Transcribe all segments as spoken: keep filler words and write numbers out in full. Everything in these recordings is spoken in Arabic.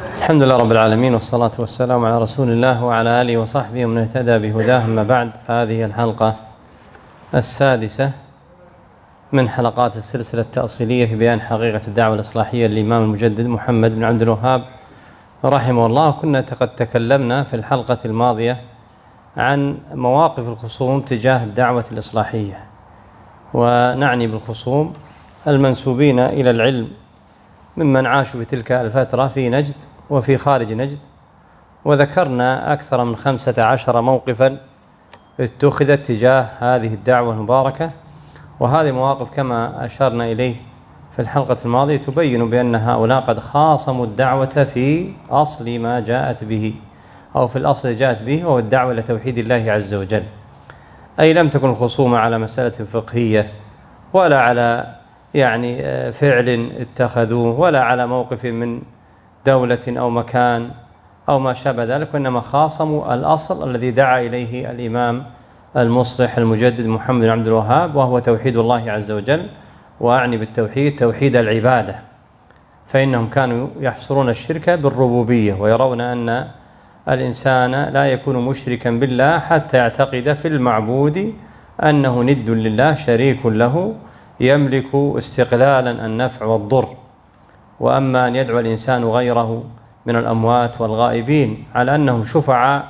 الحمد لله رب العالمين، والصلاة والسلام على رسول الله وعلى آله وصحبه ومن اهتدى بهداه. أما بعد، هذه الحلقة السادسة من حلقات السلسلة التأصيلية في بيان حقيقة الدعوة الإصلاحية للإمام المجدد محمد بن عبد الوهاب رحمه الله. كنا قد تكلمنا في الحلقة الماضية عن مواقف الخصوم تجاه الدعوة الإصلاحية، ونعني بالخصوم المنسوبين إلى العلم ممن عاشوا في تلك الفترة في نجد وفي خارج نجد، وذكرنا أكثر من خمسة عشر موقفا اتخذت تجاه هذه الدعوة المباركة. وهذه المواقف كما أشرنا إليه في الحلقة الماضية تبين بأن هؤلاء قد خاصموا الدعوة في أصل ما جاءت به، أو في الأصل جاءت به، وهو الدعوة إلى توحيد الله عز وجل. أي لم تكن الخصومة على مسألة فقهية، ولا على يعني فعل اتخذوه، ولا على موقف من دولة أو مكان أو ما شابه ذلك، وإنما خاصموا الأصل الذي دعا إليه الإمام المصلح المجدد محمد بن عبد الوهاب، وهو توحيد الله عز وجل. وأعني بالتوحيد توحيد العبادة، فإنهم كانوا يحصرون الشرك بالربوبية، ويرون أن الإنسان لا يكون مشركا بالله حتى يعتقد في المعبود أنه ند لله شريك له يملك استقلالا النفع والضر. وأما أن يدعو الإنسان غيره من الأموات والغائبين على أنهم شفعاء،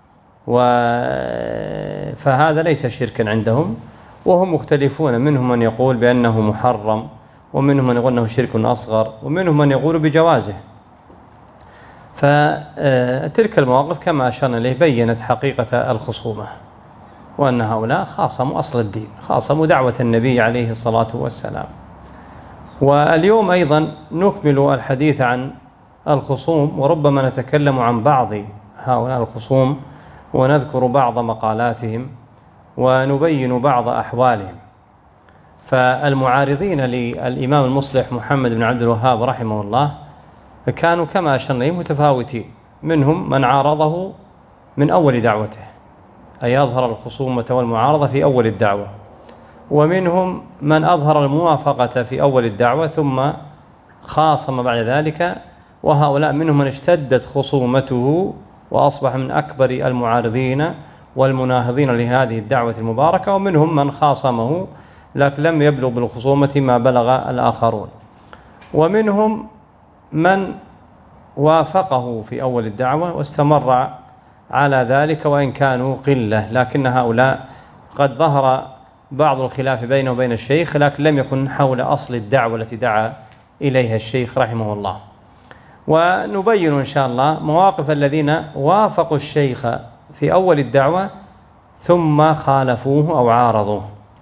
فهذا ليس شركا عندهم، وهم مختلفون. منهم من يقول بأنه محرم، ومنهم من يقول أنه شرك أصغر، ومنهم من يقول بجوازه. فتلك المواقف كما أشرنا إليه بيّنت حقيقة الخصومة، وأن هؤلاء خاصموا أصل الدين، خاصموا دعوة النبي عليه الصلاة والسلام. واليوم أيضا نكمل الحديث عن الخصوم، وربما نتكلم عن بعض هؤلاء الخصوم، ونذكر بعض مقالاتهم، ونبين بعض أحوالهم. فالمعارضين للإمام المصلح محمد بن عبد الوهاب رحمه الله كانوا كما أشرنا متفاوتين. منهم من عارضه من أول دعوته، أي أظهر الخصومة والمعارضة في أول الدعوة، ومنهم من أظهر الموافقة في أول الدعوة ثم خاصم بعد ذلك، وهؤلاء منهم من اشتدت خصومته وأصبح من أكبر المعارضين والمناهضين لهذه الدعوة المباركة، ومنهم من خاصمه لكن لم يبلغ بالخصومة ما بلغ الآخرون، ومنهم من وافقه في أول الدعوة واستمر على ذلك وإن كانوا قلة. لكن هؤلاء قد ظهر بعض الخلاف بينه وبين الشيخ، لكن لم يكن حول أصل الدعوة التي دعا إليها الشيخ رحمه الله. ونبين إن شاء الله مواقف الذين وافقوا الشيخ في أول الدعوة ثم خالفوه أو عارضوه.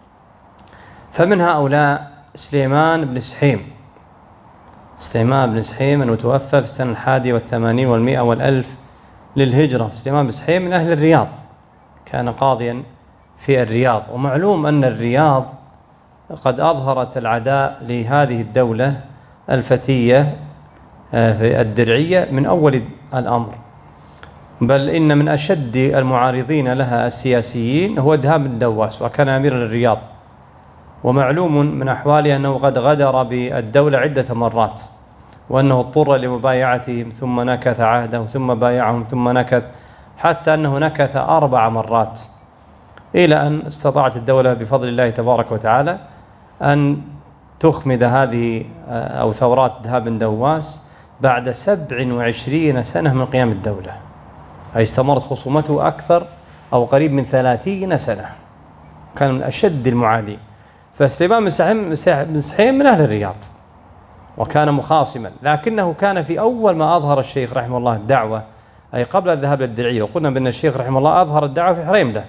فمن هؤلاء سليمان بن سحيم. سليمان بن سحيم المتوفى في السنة الحادية والثمانين والمئة والألف للهجرة. سليمان بن سحيم من أهل الرياض، كان قاضيا في الرياض. ومعلوم أن الرياض قد أظهرت العداء لهذه الدولة الفتية في الدرعية من أول الأمر، بل إن من أشد المعارضين لها السياسيين هو دهام بن دواس، وكان أميرا للرياض. ومعلوم من أحواله أنه قد غدر بالدولة عدة مرات، وأنه اضطر لمبايعتهم ثم نكث عهده ثم بايعهم ثم نكث، حتى أنه نكث أربع مرات، إلى أن استطاعت الدولة بفضل الله تبارك وتعالى أن تخمد هذه أو ثورات دهام بن دواس بعد سبع وعشرين سنة من قيام الدولة، أي استمرت خصومته أكثر أو قريب من ثلاثين سنة، كان من أشد المعادين. فسليمان بن سحيم من أهل الرياض، وكان مخاصما، لكنه كان في أول ما أظهر الشيخ رحمه الله الدعوة، أي قبل الذهاب للدرعية. وقلنا بأن الشيخ رحمه الله أظهر الدعوة في حريمله،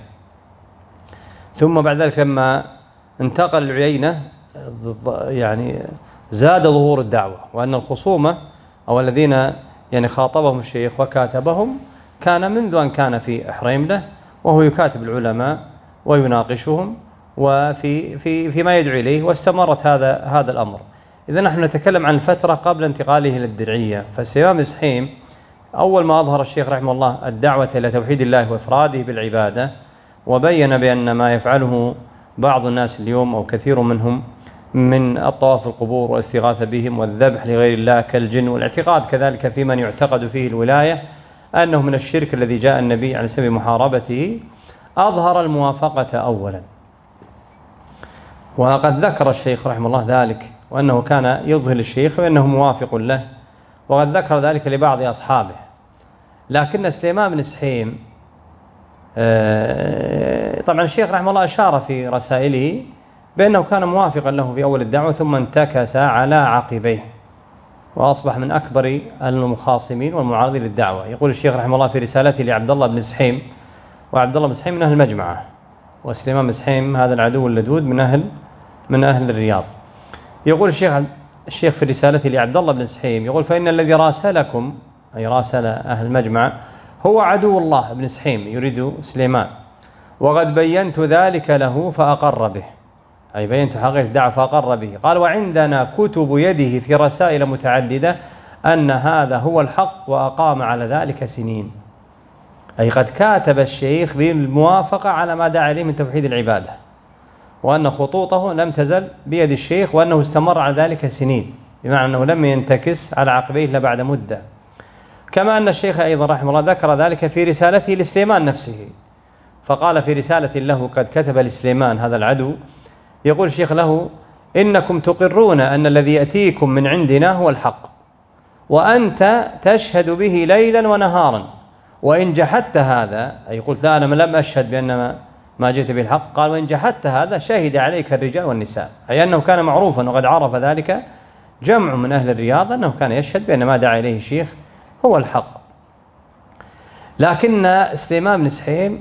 ثم بعد ذلك لما انتقل العيينة يعني زاد ظهور الدعوة، وأن الخصومة أو الذين يعني خاطبهم الشيخ وكاتبهم كان منذ أن كان في حريمله، وهو يكاتب العلماء ويناقشهم وفي في فيما يدعو إليه، واستمرت هذا هذا الأمر. إذا نحن نتكلم عن الفترة قبل انتقاله إلى الدرعية. فسليمان بن سحيم أول ما أظهر الشيخ رحمه الله الدعوة إلى توحيد الله وإفراده بالعبادة، وبين بأن ما يفعله بعض الناس اليوم أو كثير منهم من الطواف في القبور والاستغاثة بهم والذبح لغير الله كالجن، والاعتقاد كذلك في من يعتقد فيه الولاية أنه من الشرك الذي جاء النبي عليه سبيل محاربته، أظهر الموافقة أولا. وقد ذكر الشيخ رحمه الله ذلك، وأنه كان يظهر الشيخ وأنه موافق له، وقد ذكر ذلك لبعض أصحابه. لكن سليمان بن سحيم طبعا الشيخ رحمه الله أشار في رسائله بأنه كان موافقا له في أول الدعوة، ثم انتكس على عقبيه وأصبح من أكبر المخاصمين والمعارضين للدعوة. يقول الشيخ رحمه الله في رسالته لعبد الله بن سحيم، وعبد الله بن سحيم من أهل المجمعة، وسليمان بن سحيم هذا العدو اللدود من أهل من أهل الرياض. يقول الشيخ الشيخ في رسالته لعبد الله بن سحيم، يقول: فإن الذي راسلكم، أي راسل أهل المجمع، هو عدو الله بن سحيم، يريد سليمان، وقد بينت ذلك له فأقر به، أي بينت حقيقة الدعوة فأقر به. قال: وعندنا كتب يده في رسائل متعددة أن هذا هو الحق، وأقام على ذلك سنين. أي قد كاتب الشيخ بالموافقة على ما دعا إليه من توحيد العبادة، وأن خطوطه لم تزل بيد الشيخ، وأنه استمر على ذلك سنين، بمعنى أنه لم ينتكس على عقبيه إلا بعد مدة. كما أن الشيخ أيضا رحمه الله ذكر ذلك في رسالته لسليمان نفسه، فقال في رسالة له قد كتب لسليمان هذا العدو، يقول الشيخ له: إنكم تقرون أن الذي يأتيكم من عندنا هو الحق، وأنت تشهد به ليلا ونهارا، وإن جحدت هذا، أي قلت لا أنا لم أشهد بأن ما جئت بالحق، قال: وإن جحدت هذا شهد عليك الرجال والنساء، أي أنه كان معروفا وقد عرف ذلك جمع من أهل الرياض أنه كان يشهد بأن ما دعا إليه الشيخ هو الحق. لكن سليمان بن سحيم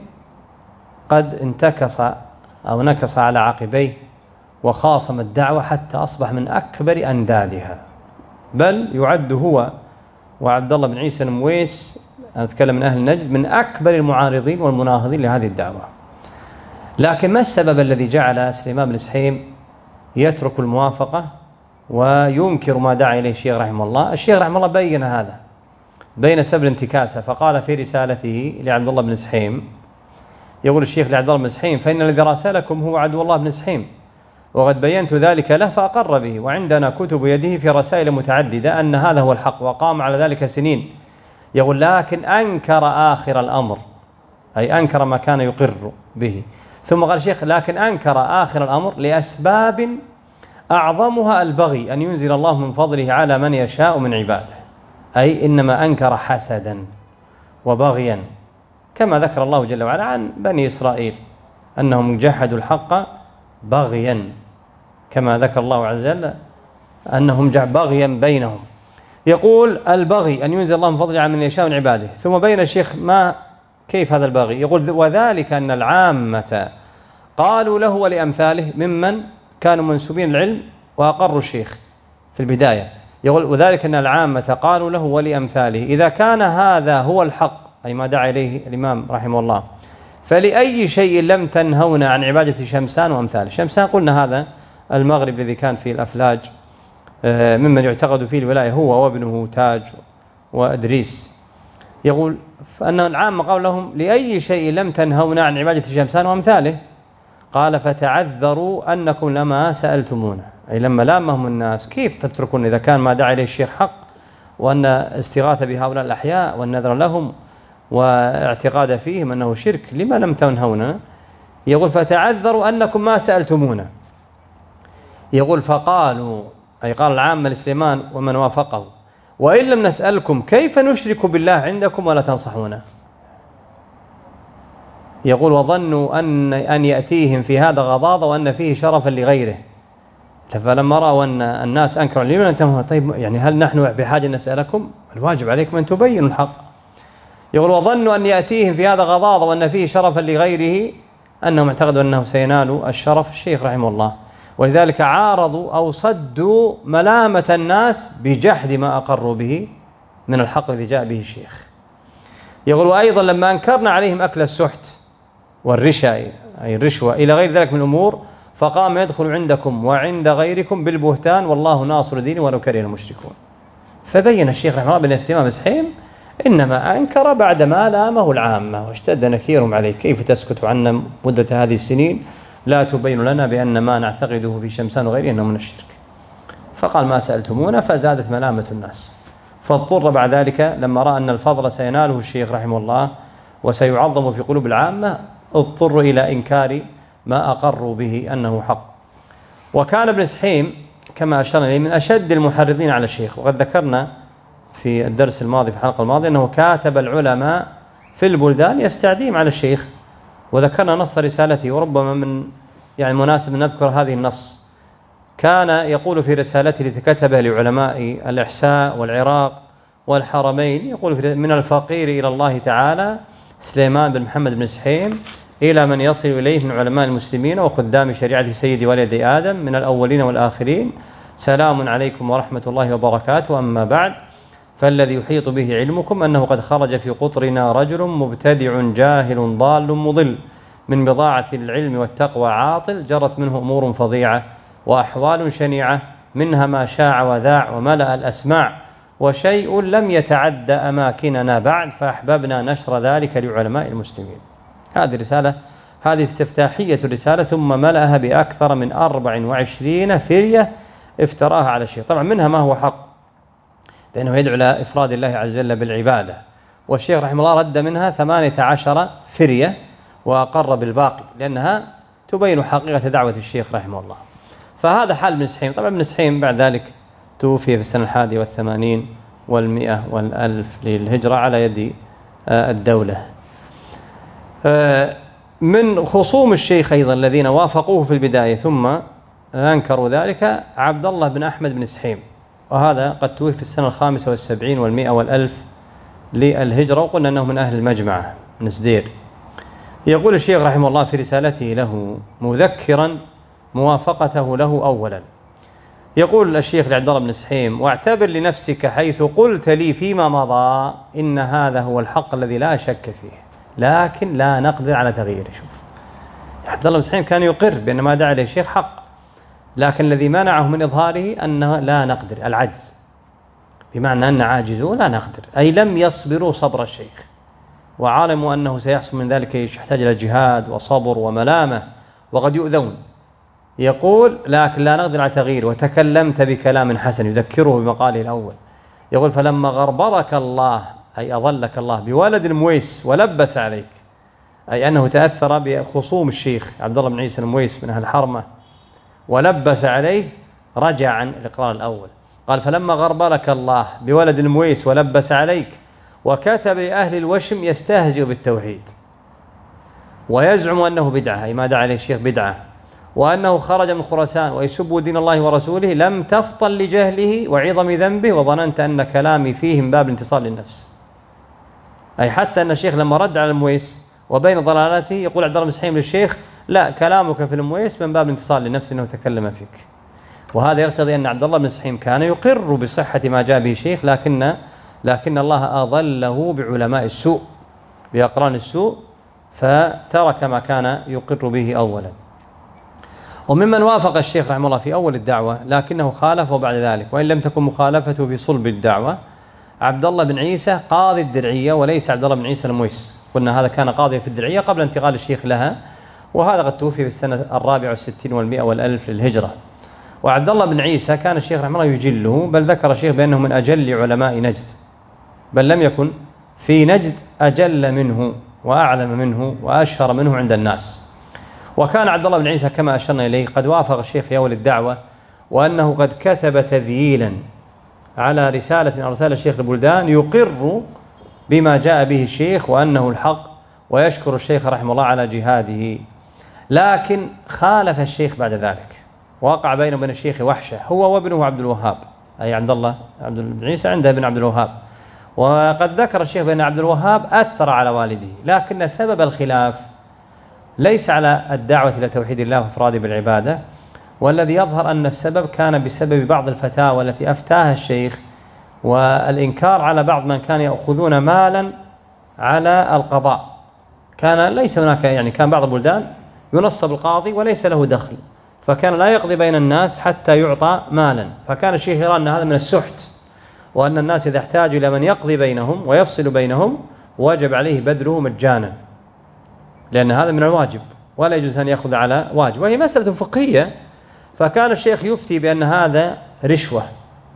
قد انتكس أو نكص على عقبيه وخاصم الدعوة حتى أصبح من أكبر أندادها، بل يعد هو وعبد الله بن عيسى المويس، أنا أتكلم من أهل نجد، من أكبر المعارضين والمناهضين لهذه الدعوة. لكن ما السبب الذي جعل سليمان بن سحيم يترك الموافقة وينكر ما دعا إليه الشيخ رحمه الله؟ الشيخ رحمه الله بين هذا، بين سبب انتكاسه، فقال في رسالته لعبد الله بن سحيم، يقول الشيخ لعبد الله بن سحيم: فإن الذي راسلكم هو عدو الله بن سحيم، وقد بينت ذلك له فأقر به، وعندنا كتب يده في رسائل متعددة أن هذا هو الحق، وقام على ذلك سنين. يقول: لكن أنكر آخر الأمر، أي أنكر ما كان يقر به. ثم قال الشيخ: لكن أنكر آخر الأمر لأسباب أعظمها البغي أن ينزل الله من فضله على من يشاء من عباده، أي إنما أنكر حسدا وبغيا، كما ذكر الله جل وعلا عن بني إسرائيل أنهم جحدوا الحق بغيا، كما ذكر الله عز وجل أنهم بغيا بينهم. يقول: البغي أن ينزل الله من فضله على من يشاء من عباده. ثم بين الشيخ ما كيف هذا البغي، يقول: وذلك أن العامة قالوا له ولأمثاله ممن كانوا منسوبين العلم وأقروا الشيخ في البداية. يقول: وذلك أن العامة قالوا له ولأمثاله إذا كان هذا هو الحق، أي ما دعا إليه الإمام رحمه الله، فلأي شيء لم تنهونا عن عبادة شمسان وأمثاله. شمسان قلنا هذا المغرب الذي كان فيه الأفلاج ممن يعتقد فيه الولاية، هو وابنه تاج وأدريس. يقول فأن العامة قالوا لهم: لأي شيء لم تنهونا عن عبادة شمسان وأمثاله؟ قال: فتعذروا أنكم لما سألتمونا، أي لما لامهم الناس كيف تتركون إذا كان ما دعا إليه الشيخ حق، وأن استغاثة بهؤلاء الأحياء والنذر لهم واعتقاد فيهم أنه شرك، لما لم تنهونا؟ يقول: فتعذروا أنكم ما سألتمونا. يقول: فقالوا، أي قال العامة لسليمان ومن وافقه: وإن لم نسألكم كيف نشرك بالله عندكم ولا تنصحونا؟ يقول: وظنوا أن أن يأتيهم في هذا غضاضة وأن فيه شرفا لغيره، فلما رأوا أن الناس أنكروا لمن أنتم، طيب يعني هل نحن بحاجة نسألكم؟ الواجب عليكم أن تبينوا الحق. يقول: وظنوا أن يأتيهم في هذا غضاضة وأن فيه شرفا لغيره، أنهم اعتقدوا أنه سينال الشرف الشيخ رحمه الله، ولذلك عارضوا أو صدوا ملامة الناس بجحد ما أقروا به من الحق الذي جاء به الشيخ. يقول: وأيضا لما أنكرنا عليهم أكل السحت والرشا، أي الرشوة إلى غير ذلك من الأمور، فقام يدخل عندكم وعند غيركم بالبهتان والله ناصر دينه ولو كره المشركون. فبين الشيخ رحمه الله بن سليمان بن سحيم إنما أنكر بعدما لامه العامة واشتد نكيرهم عليه: كيف تسكت عنا مدة هذه السنين لا تبين لنا بأن ما نعتقده في شمسان وغيره أنه من الشرك. فقال ما سألتمونا، فزادت ملامة الناس. فاضطر بعد ذلك لما رأى أن الفضل سيناله الشيخ رحمه الله وسيعظم في قلوب العامة، اضطر إلى إنكار ما أقروا به أنه حق. وكان ابن سحيم كما أشرنا إليه من أشد المحرضين على الشيخ، وقد ذكرنا في الدرس الماضي في الحلقة الماضية أنه كاتب العلماء في البلدان يستعديم على الشيخ، وذكرنا نص رسالته. وربما من يعني مناسب نذكر هذه النص. كان يقول في رسالته التي كتبها لعلماء الإحساء والعراق والحرمين، يقول من الفقير إلى الله تعالى سليمان بن محمد بن سحيم إلى من يصل إليه من علماء المسلمين وخدام شريعة سيد ولدي آدم من الأولين والآخرين، سلام عليكم ورحمة الله وبركاته. أما بعد، فالذي يحيط به علمكم أنه قد خرج في قطرنا رجل مبتدع جاهل ضال مضل، من بضاعة العلم والتقوى عاطل، جرت منه أمور فظيعة وأحوال شنيعة، منها ما شاع وذاع وملأ الأسماع، وشيء لم يتعد أماكننا بعد، فأحببنا نشر ذلك لعلماء المسلمين. هذه رسالة، هذه استفتاحية الرسالة، ثم ملأها بأكثر من أربع وعشرين فرية افتراها على الشيخ. طبعا منها ما هو حق، لأنه يدعو إلى إفراد الله عز وجل بالعبادة، والشيخ رحمه الله رد منها ثمانية عشر فرية وأقر بالباقي، لأنها تبين حقيقة دعوة الشيخ رحمه الله. فهذا حال ابن سحيم. طبعا ابن سحيم بعد ذلك توفي في السنة الحادية والثمانين والمئة والألف للهجرة على يد الدولة. من خصوم الشيخ أيضا الذين وافقوه في البداية ثم أنكروا ذلك عبد الله بن أحمد بن سحيم، وهذا قد توفي في السنة الخامسة والسبعين والمئة والألف للهجرة، وقلنا أنه من أهل المجمعة من سدير. يقول الشيخ رحمه الله في رسالته له مذكرا موافقته له أولا، يقول الشيخ لعبد الله بن سحيم: واعتبر لنفسك حيث قلت لي فيما مضى إن هذا هو الحق الذي لا شك فيه، لكن لا نقدر على تغييره. شوف، عبد الله بن سحيم كان يقر بأن ما دعا إليه الشيخ حق، لكن الذي منعه من إظهاره أنه لا نقدر، العجز، بمعنى أن عاجزوا لا نقدر، أي لم يصبروا صبر الشيخ، وعلموا أنه سيحصل من ذلك يحتاج إلى جهاد وصبر وملامة وقد يؤذون. يقول: لكن لا نقدر على تغييره، وتكلمت بكلام حسن، يذكره بمقاله الأول. يقول: فلما غربرك الله، أي أظلك الله بولد المويس ولبس عليك، أي أنه تأثر بخصوم الشيخ عبد الله بن عيسى المويس من أهل الحرمة ولبس عليه، رجع عن الإقرار الأول. قال: فلما غربرك الله بولد المويس ولبس عليك، وكتب لأهل الوشم يستهزئ بالتوحيد ويزعم أنه بدعة، أي ما دعا عليه الشيخ بدعة، وأنه خرج من خراسان ويسب دين الله ورسوله، لم تفطن لجهله وعظم ذنبه، وظننت أن كلامي فيه من باب الانتصار للنفس. أي حتى أن الشيخ لما رد على المويس وبين ضلالته يقول عبد الله بن سحيم للشيخ: لا، كلامك في المويس من باب الانتصار للنفس أنه تكلم فيك. وهذا يقتضي أن عبد الله بن سحيم كان يقر بصحة ما جاء به الشيخ، لكن لكن الله أضله بعلماء السوء، بأقران السوء، فترك ما كان يقر به أولا. وممن وافق الشيخ رحمه الله في أول الدعوة لكنه خالفه بعد ذلك، وإن لم تكن مخالفته في صلب الدعوة، عبد الله بن عيسى قاضي الدرعية، وليس عبد الله بن عيسى المويس. قلنا هذا كان قاضي في الدرعية قبل انتقال الشيخ لها، وهذا قد توفي في السنة الرابعة والستين والمئة والألف للهجرة. وعبد الله بن عيسى كان الشيخ رحمه الله يجله، بل ذكر الشيخ بأنه من أجل علماء نجد، بل لم يكن في نجد أجل منه وأعلم منه وأشهر منه عند الناس. وكان عبد الله بن عيسى كما أشرنا إليه قد وافق الشيخ في أول الدعوة، وأنه قد كتب تذييلا على رسالة أرسال الشيخ البلدان يقر بما جاء به الشيخ وأنه الحق، ويشكر الشيخ رحمه الله على جهاده. لكن خالف الشيخ بعد ذلك، وقع بينه وبين الشيخ وحشة، هو وابنه عبد الوهاب، أي عبد الله عبد بن عيسى عنده ابن عبد الوهاب. وقد ذكر الشيخ بأن عبد الوهاب أثر على والده، لكن سبب الخلاف ليس على الدعوة إلى توحيد الله وإفراده بالعبادة، والذي يظهر أن السبب كان بسبب بعض الفتاوى التي أفتاها الشيخ، والإنكار على بعض من كان يأخذون مالا على القضاء. كان ليس هناك يعني كان بعض البلدان ينصب القاضي وليس له دخل، فكان لا يقضي بين الناس حتى يعطى مالا، فكان الشيخ يرى أن هذا من السحت، وأن الناس إذا احتاجوا إلى من يقضي بينهم ويفصل بينهم وجب عليه بذله مجانا، لأن هذا من الواجب، ولا يجوز أن يأخذ على واجب، وهي مسألة فقهية. فكان الشيخ يفتي بأن هذا رشوة،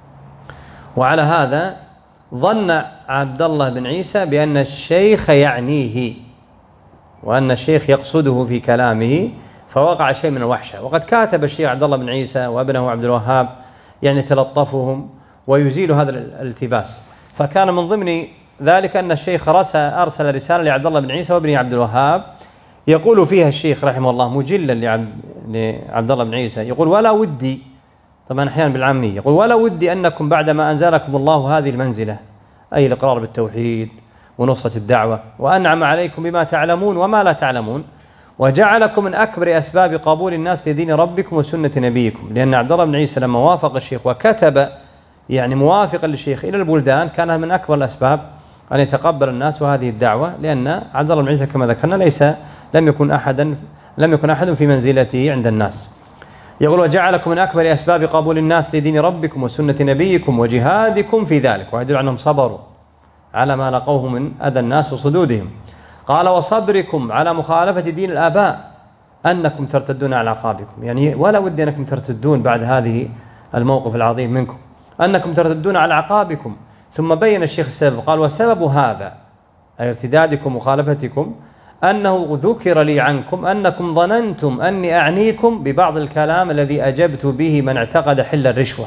وعلى هذا ظن عبد الله بن عيسى بأن الشيخ يعنيه وأن الشيخ يقصده في كلامه، فوقع شيء من الوحشة. وقد كاتب الشيخ عبد الله بن عيسى وابنه عبد الوهاب يعني تلطفهم ويزيل هذا الالتباس. فكان من ضمن ذلك أن الشيخ أرسل رسالة لعبد الله بن عيسى وابنه عبد الوهاب يقول فيها الشيخ رحمه الله مجلا لعبد الله بن عيسى، يقول: ولا ودي، طبعا أحيانا بالعامية، يقول: ولا ودي أنكم بعدما أنزلكم الله هذه المنزلة، أي الإقرار بالتوحيد ونصرة الدعوة، وأنعم عليكم بما تعلمون وما لا تعلمون، وجعلكم من أكبر أسباب قبول الناس لدين ربكم وسنة نبيكم. لأن عبد الله بن عيسى لما وافق الشيخ وكتب يعني موافقا للشيخ إلى البلدان، كان من أكبر الأسباب أن يتقبل الناس هذه الدعوة، لأن عبد الله بن عيسى كما ذكرنا ليس لم يكن أحدا لم يكن أحد في منزلته عند الناس. يقول: وجعلكم من أكبر أسباب قبول الناس لدين ربكم وسنة نبيكم وجهادكم في ذلك، ويدل أنهم صبروا على ما لقوه من أذى الناس وصدودهم. قال: وصبركم على مخالفة دين الآباء أنكم ترتدون على عقابكم، يعني ولا ودي أنكم ترتدون بعد هذه الموقف العظيم منكم، أنكم ترتدون على عقابكم. ثم بين الشيخ السبب، قال: وسبب هذا أي ارتدادكم ومخالفتكم أنه ذكر لي عنكم أنكم ظننتم أني أعنيكم ببعض الكلام الذي أجبت به من اعتقد حل الرشوة،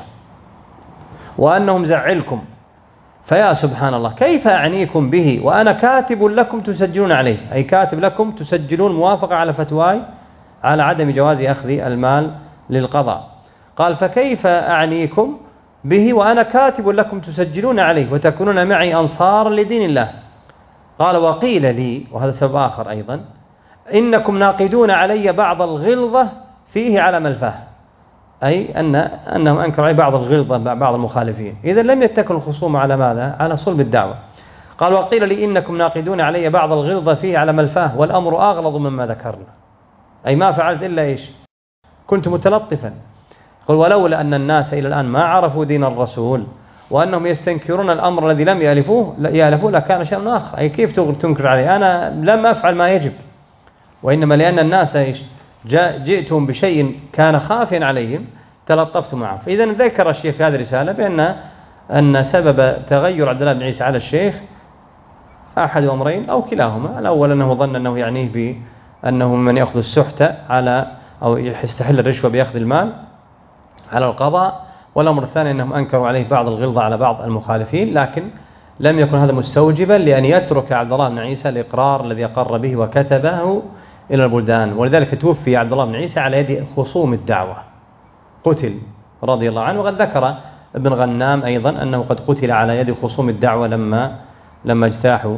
وأنهم زعلكم. فيا سبحان الله، كيف أعنيكم به وأنا كاتب لكم تسجلون عليه، أي كاتب لكم تسجلون موافقة على فتواي على عدم جواز أخذ المال للقضاء. قال: فكيف أعنيكم به وأنا كاتب لكم تسجلون عليه وتكونون معي أنصار لدين الله. قال: وقيل لي، وهذا سبب آخر أيضا، إنكم ناقدون علي بعض الغلظة فيه على ملفاه، أي أن أنهم أنكروا علي بعض الغلظة بعض المخالفين. إذا لم يتكل الخصوم على ماذا؟ على صلب الدعوة. قال: وقيل لي إنكم ناقدون علي بعض الغلظة فيه على ملفاه والأمر أغلظ مما ذكرنا، أي ما فعلت إلا إيش؟ كنت متلطفا. قل: ولولا أن الناس إلى الآن ما عرفوا دين الرسول وأنهم يستنكرون الأمر الذي لم يألفوه يألفوه لكان شيء آخر. أي كيف تنكر علي؟ أنا لم أفعل ما يجب، وإنما لأن الناس إيش؟ جئتهم بشيء كان خافيا عليهم تلطفت معه. فإذا ذكر الشيخ في هذه الرسالة بأن أن سبب تغير عبد الله بن عيسى على الشيخ أحد أمرين أو كلاهما. الأول أنه ظن أنه يعنيه بأنه من يأخذ السحت على أو يستحل الرشوة بأخذ المال على القضاء، والأمر الثاني أنهم أنكروا عليه بعض الغلظة على بعض المخالفين، لكن لم يكن هذا مستوجبا لأن يترك عبد الله بن عيسى الإقرار الذي أقر به وكتبه إلى البلدان. ولذلك توفي عبد الله بن عيسى على يد خصوم الدعوة، قتل رضي الله عنه. وقد ذكر ابن غنام أيضا أنه قد قتل على يد خصوم الدعوة لما لما اجتاحوا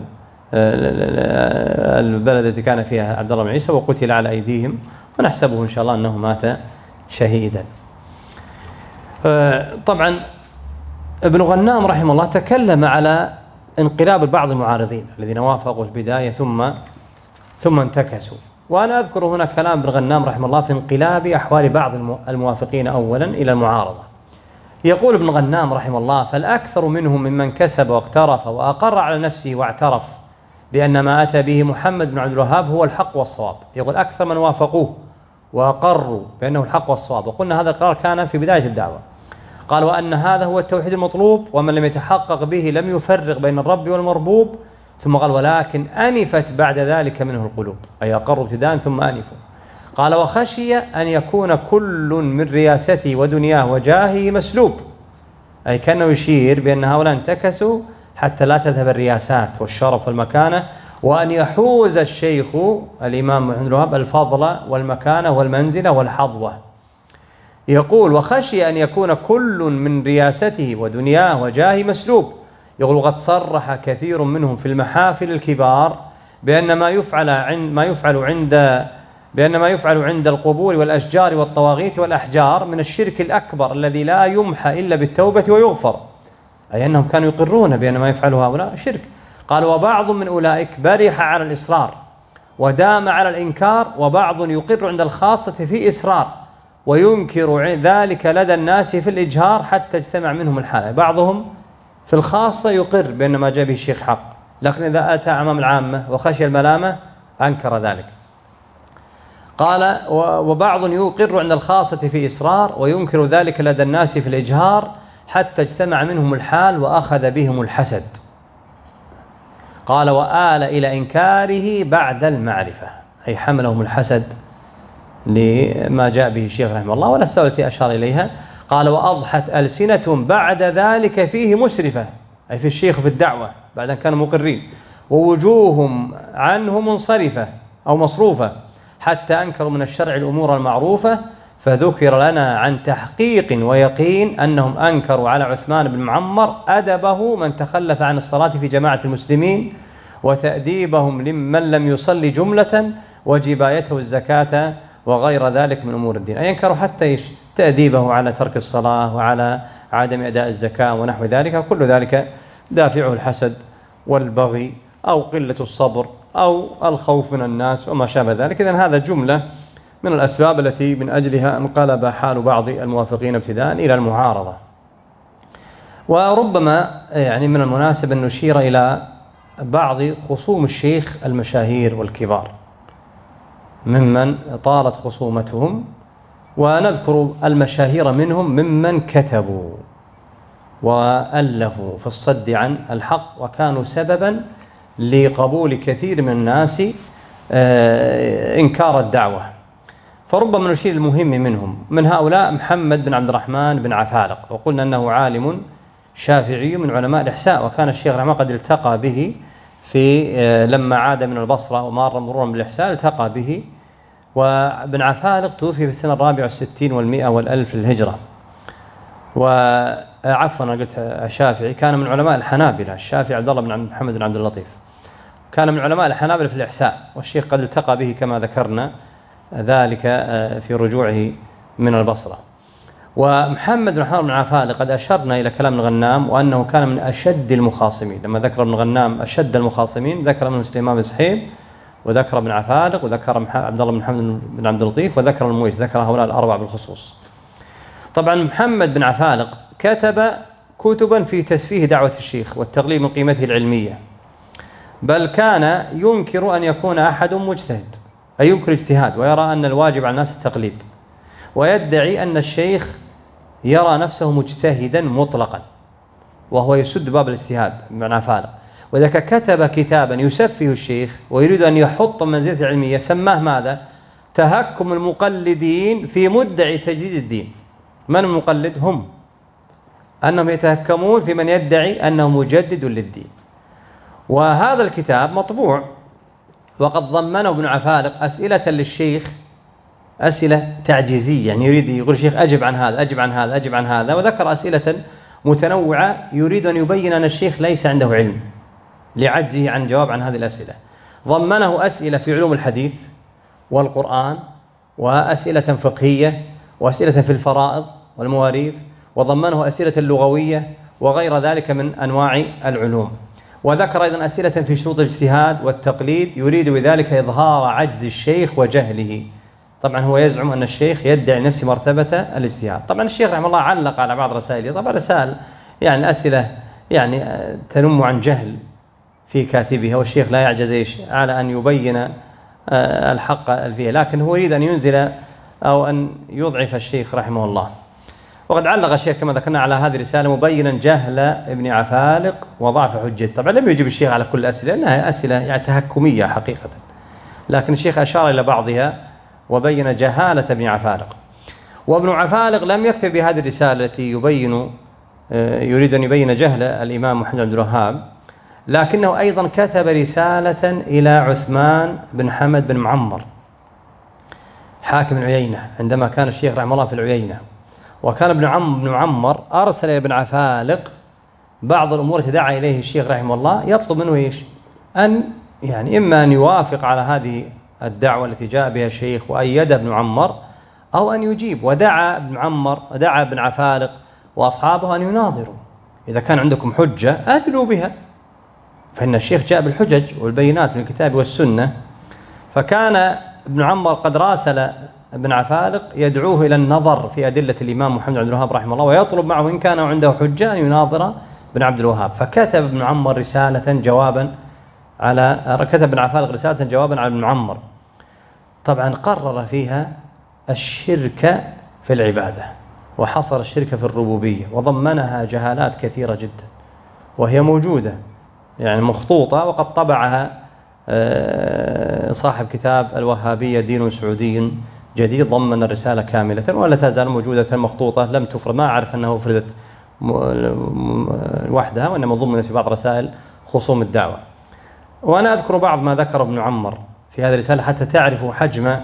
البلد التي كان فيها عبد الله بن عيسى وقتل على أيديهم، ونحسبه إن شاء الله أنه مات شهيدا. طبعا ابن غنام رحمه الله تكلم على انقلاب بعض المعارضين الذين وافقوا البداية ثم ثم انتكسوا. وأنا أذكر هنا كلام ابن غنام رحمه الله في انقلاب أحوال بعض الموافقين أولا إلى المعارضة. يقول ابن غنام رحمه الله: فالأكثر منهم ممن كسب واقترف وأقر على نفسه واعترف بأن ما أتى به محمد بن عبد الوهاب هو الحق والصواب. يقول أكثر من وافقوه وأقروا بأنه الحق والصواب، وقلنا هذا القرار كان في بداية الدعوة. قال: وأن هذا هو التوحيد المطلوب، ومن لم يتحقق به لم يفرق بين الرب والمربوب. ثم قال: ولكن أنفت بعد ذلك منه القلوب، أي أقروا ابتداء ثم أنفوا. قال: وخشي أن يكون كل من رياسته ودنياه وجاهه مسلوب، أي كانه يشير بأن هؤلاء انتكسوا حتى لا تذهب الرياسات والشرف والمكانة، وأن يحوز الشيخ الإمام محمد بن الوهاب الفضل والمكانة والمنزلة والحظوة. يقول: وخشي أن يكون كل من رياسته ودنياه وجاهه مسلوب. يقول: وقد صرح كثير منهم في المحافل الكبار بأن ما يفعل عند ما يفعل عند بأن ما يفعل عند القبور والأشجار والطواغيت والأحجار من الشرك الأكبر الذي لا يمحى إلا بالتوبة ويغفر، أي أنهم كانوا يقرون بأن ما يفعله هؤلاء شرك. قال: وبعض من أولئك برح على الإصرار ودام على الإنكار، وبعض يقر عند الخاصة في إصرار وينكر ذلك لدى الناس في الإجهار حتى اجتمع منهم الحالة. بعضهم في الخاصة يقر بأن ما جاء به الشيخ حق، لكن إذا أتى أمام العامة وخشي الملامة أنكر ذلك. قال وبعض يقر عند الخاصة في إصرار وينكر ذلك لدى الناس في الإجهار حتى اجتمع منهم الحال وأخذ بهم الحسد. قال وآل إلى إنكاره بعد المعرفة، أي حملهم الحسد لما جاء به الشيخ رحمه الله، ولا السؤال التي أشار إليها. قال وأضحت ألسنة بعد ذلك فيه مسرفة، أي في الشيخ في الدعوة بعد أن كانوا مقرين، ووجوههم عنه منصرفة أو مصروفة حتى أنكروا من الشرع الأمور المعروفة. فذكر لنا عن تحقيق ويقين أنهم أنكروا على عثمان بن معمر أدبه من تخلف عن الصلاة في جماعة المسلمين، وتأديبهم لمن لم يصلي جملة، وجبايته الزكاة وغير ذلك من أمور الدين. أي أنكروا حتى تأديبه على ترك الصلاة وعلى عدم أداء الزكاة ونحو ذلك، كل ذلك دافعه الحسد والبغي أو قلة الصبر أو الخوف من الناس وما شابه ذلك. إذن هذا جملة من الأسباب التي من أجلها انقلب حال بعض الموافقين ابتداء إلى المعارضة. وربما يعني من المناسب أن نشير إلى بعض خصوم الشيخ المشاهير والكبار ممن طالت خصومتهم، ونذكر المشاهير منهم ممن كتبوا وألفوا في الصد عن الحق وكانوا سببا لقبول كثير من الناس إنكار الدعوة. فربما نشير المهم منهم من هؤلاء محمد بن عبد الرحمن بن عفالق، وقلنا أنه عالم شافعي من علماء الإحساء، وكان الشيخ رحمه قد التقى به في لما عاد من البصرة ومار مرورا بالإحساء التقى به. وابن عفالق توفي في السنة الرابعة والستين والمئة والألف للهجرة. وعفوا أنا قلت الشافعي، كان من علماء الحنابلة. الشافعي عبد الله بن محمد بن عبد اللطيف كان من علماء الحنابلة في الإحساء، والشيخ قد التقى به كما ذكرنا ذلك في رجوعه من البصرة. ومحمد بن حرب بن عفالق قد أشرنا إلى كلام الغنام وأنه كان من أشد المخاصمين. لما ذكر ابن غنام أشد المخاصمين ذكر من سليمان بن سحيب، وذكر ابن عفالق، وذكر عبد الله بن محمد بن عبد اللطيف، وذكر المويس، ذكر هؤلاء الأربعة بالخصوص. طبعا محمد بن عفالق كتب كتبا في تسفيه دعوة الشيخ والتغليب من قيمته العلمية، بل كان ينكر أن يكون أحد مجتهد، أي ينكر اجتهاد، ويرى أن الواجب على الناس التقليد، ويدعي أن الشيخ يرى نفسه مجتهدا مطلقا، وهو يسد باب الاجتهاد بن عفالق. وإذا كتب كتابا يسفه الشيخ ويريد أن يحط منزلة العلمية سماه ماذا؟ تهكم المقلدين في مدعي تجديد الدين. من المقلد؟ هم، أنهم يتهكمون في من يدعي أنه مجدد للدين. وهذا الكتاب مطبوع، وقد ضمنه ابن عفالق أسئلة للشيخ، أسئلة تعجيزية، يعني يريد يقول الشيخ أجب عن هذا أجب عن هذا أجب عن هذا، وذكر أسئلة متنوعة يريد أن يبين أن الشيخ ليس عنده علم لعجزه عن جواب عن هذه الأسئلة. ضمنه أسئلة في علوم الحديث والقرآن، وأسئلة فقهية، وأسئلة في الفرائض والمواريث، وضمنه أسئلة اللغوية وغير ذلك من أنواع العلوم. وذكر أيضا أسئلة في شروط الاجتهاد والتقليد يريد بذلك إظهار عجز الشيخ وجهله. طبعا هو يزعم أن الشيخ يدعي نفس مرتبة الاجتهاد. طبعا الشيخ رحمه الله علق على بعض رسائله، طبعا رسائل يعني أسئلة يعني تنم عن جهل في كاتبها، والشيخ لا يعجز إيش على أن يبين الحق فيه، لكن هو يريد أن ينزل أو أن يضعف الشيخ رحمه الله. وقد علق الشيخ كما ذكرنا على هذه الرسالة مبينا جهل ابن عفالق وضعف حجته. طبعا لم يجب الشيخ على كل الأسئلة لأنها أسئلة يعني تهكمية حقيقة، لكن الشيخ أشار إلى بعضها وبين جهالة ابن عفالق. وابن عفالق لم يكتفي بهذه الرسالة التي يبين يريد أن يبين جهل الإمام محمد بن عبد الوهاب، لكنه أيضا كتب رسالة إلى عثمان بن حمد بن معمر حاكم العيينة عندما كان الشيخ رحمه الله في العيينة. وكان ابن عم بن معمر أرسل إلى ابن عفالق بعض الأمور التي دعا إليه الشيخ رحمه الله، يطلب منه إيش؟ أن يعني إما أن يوافق على هذه الدعوة التي جاء بها الشيخ وأيد ابن عمر، أو أن يجيب. ودعا ابن عمر ودعا ابن عفالق وأصحابه أن يناظروا، إذا كان عندكم حجة أدلوا بها، فإن الشيخ جاء بالحجج والبينات من الكتاب والسنة. فكان ابن عمر قد راسل ابن عفالق يدعوه إلى النظر في أدلة الإمام محمد بن عبد الوهاب رحمه الله، ويطلب معه إن كان عنده حجة أن يناظر ابن عبد الوهاب. فكتب ابن عمر رسالة جوابا على كتب ابن عفالق رسالة جوابا على ابن عمر، طبعا قرر فيها الشرك في العبادة، وحصر الشرك في الربوبية، وضمنها جهالات كثيرة جدا وهي موجودة يعني مخطوطة، وقد طبعها صاحب كتاب الوهابية دين سعودي جديد ضمن الرسالة كاملة، ولا تزال موجودة مخطوطة لم تفرد، ما أعرف أنه فردت وحدها، وإنما ضمنت في بعض رسائل خصوم الدعوة. وأنا أذكر بعض ما ذكر ابن عمر في هذه الرسالة حتى تعرفوا حجم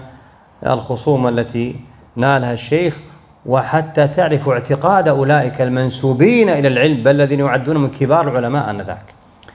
الخصومة التي نالها الشيخ، وحتى تعرفوا اعتقاد أولئك المنسوبين إلى العلم بل الذين يعدون من كبار العلماء آنذاك.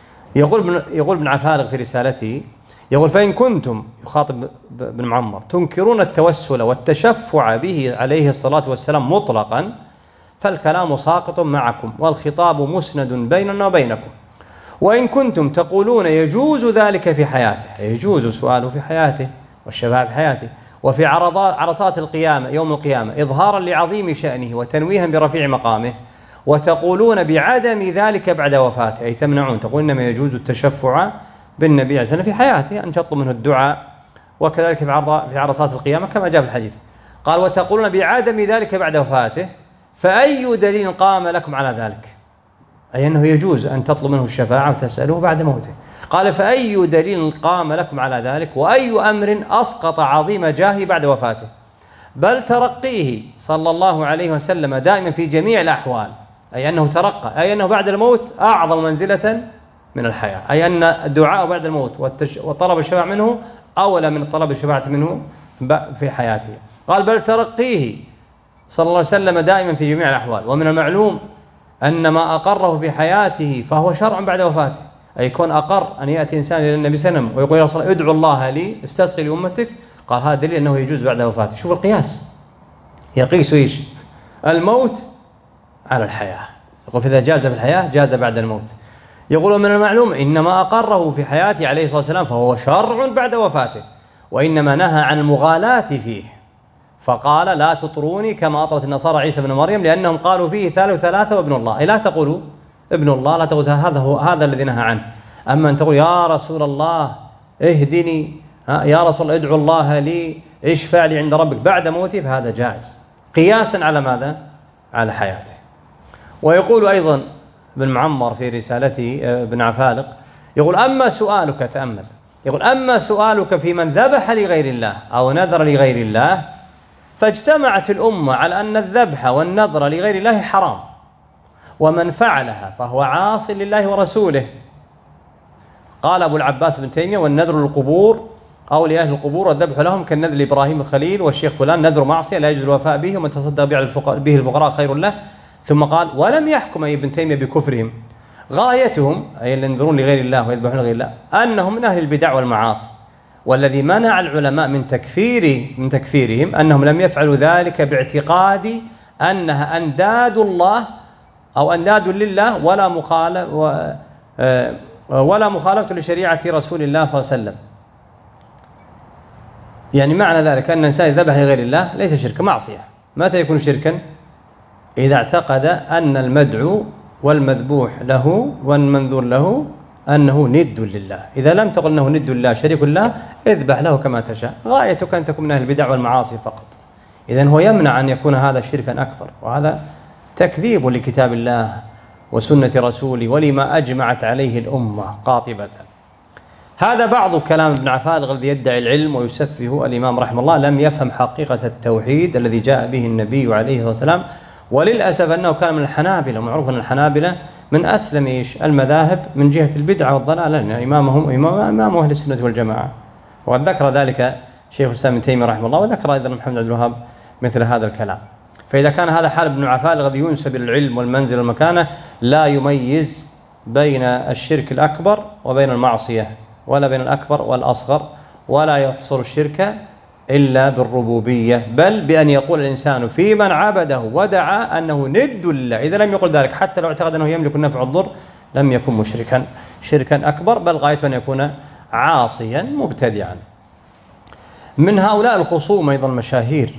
يقول يقول ابن عفارق في رسالته، يقول: فإن كنتم، يخاطب ابن معمر، تنكرون التوسل والتشفع به عليه الصلاة والسلام مطلقا، فالكلام ساقط معكم والخطاب مسند بيننا وبينكم. وإن كنتم تقولون يجوز ذلك في حياته، يجوز سؤاله في حياته والشفاعة في حياته، وفي عرصات القيامة يوم القيامة إظهارا لعظيم شأنه وتنويها برفيع مقامه، وتقولون بعدم ذلك بعد وفاته، أي تمنعون، تقول إنما يجوز التشفع بالنبي عليه الصلاة والسلام في حياته، أن تطلب منه الدعاء، وكذلك في عرصات القيامة كما جاء في الحديث. قال: وتقولون بعدم ذلك بعد وفاته، فأي دليل قام لكم على ذلك؟ أي أنه يجوز أن تطلب منه الشفاعة وتسأله بعد موته. قال: فأي دليل قام لكم على ذلك؟ وأي أمر أسقط عظيم جاهه بعد وفاته؟ بل ترقيه صلى الله عليه وسلم دائما في جميع الأحوال، أي أنه ترقى، أي أنه بعد الموت أعظم منزلة من الحياة، أي أن الدعاء بعد الموت وطلب الشفاعة منه أولى من طلب الشفاعة منه في حياته. قال: بل ترقيه صلى الله عليه وسلم دائما في جميع الأحوال، ومن المعلوم أن ما أقره في حياته فهو شرع بعد وفاته، أي يكون أقر أن يأتي إنسان إلى النبي صلى الله عليه وسلم ويقول: يا رسول الله ادعو الله لي، استسقي لأمتك، قال: هذا دليل أنه يجوز بعد وفاته. شوف القياس، يقيس إيش؟ الموت على الحياة، يقول: فإذا جاز في الحياة جاز بعد الموت. يقول: من المعلوم إنما أقره في حياته عليه الصلاة والسلام فهو شرع بعد وفاته، وإنما نهى عن المغالاة فيه، فقال: لا تطروني كما أطرت النصارى عيسى بن مريم، لأنهم قالوا فيه ثالث ثلاثة وابن الله. أي لا تقولوا ابن الله، لا تقول هذا هو هذا الذي نهى عنه. أما أن تقول: يا رسول الله اهدني، يا رسول الله ادعو الله لي، اشفع لي عند ربك بعد موتي، فهذا جائز قياسا على ماذا؟ على حياته. ويقول أيضا ابن معمر في رسالته ابن عفالق، يقول: أما سؤالك، تأمل، يقول: أما سؤالك في من ذبح لغير الله أو نذر لغير الله، فاجتمعت الأمة على أن الذبح والنذر لغير الله حرام، ومن فعلها فهو عاص لله ورسوله. قال أبو العباس بن تيمية: والنذر للقبور أو لأهل القبور والذبح لهم كالنذر لإبراهيم الخليل والشيخ فلان، نذر معصية لا يجوز الوفاء به، ومن تصدق به الفقراء خير له. ثم قال: ولم يحكم أي ابن تيمية بكفرهم، غايتهم أي اللي ينذرون لغير الله ويذبحون لغير الله أنهم من أهل البدع والمعاصي، والذي منع العلماء من تكفير من تكفيرهم أنهم لم يفعلوا ذلك باعتقاد أنها أنداد الله أو أنداد لله ولا مخالف ولا مخالفة لشريعة رسول الله صلى الله عليه وسلم. يعني معنى ذلك أن الإنسان ذبح لغير الله ليس شركا، معصية. متى يكون شركا؟ إذا اعتقد أن المدعو والمذبوح له والمنذور له أنه ند لله. إذا لم تقل أنه ند لله شريك الله، اذبح له كما تشاء، غايتك أن تكون من أهل البدع والمعاصي فقط. إذن هو يمنع أن يكون هذا شركا أكبر، وهذا تكذيب لكتاب الله وسنة رسوله ولما أجمعت عليه الأمة قاطبة. هذا بعض كلام ابن عفالق الذي يدعي العلم ويسفه الإمام رحمه الله، لم يفهم حقيقة التوحيد الذي جاء به النبي عليه الصلاة والسلام. وللأسف أنه كان من الحنابلة، ومعروف أن الحنابلة من أسلم إيش المذاهب من جهة البدعة والضلال، لأن إمامهم إمام, إمام أهل السنة والجماعة. وقد ذكر ذلك شيخ الإسلام ابن تيمية رحمه الله، وذكر أيضا محمد عبد الوهاب مثل هذا الكلام. فإذا كان هذا حال ابن عفالق الذي ينسب العلم والمنزل والمكانة، لا يميز بين الشرك الأكبر وبين المعصية، ولا بين الأكبر والأصغر، ولا يحصر الشرك إلا بالربوبية، بل بأن يقول الإنسان في من عبده ودعا أنه ند لله. إذا لم يقل ذلك حتى لو اعتقد أنه يملك النفع والضر لم يكن مشركا شركا أكبر، بل غايته أن يكون عاصيا مبتدعا. من هؤلاء الخصوم أيضا المشاهير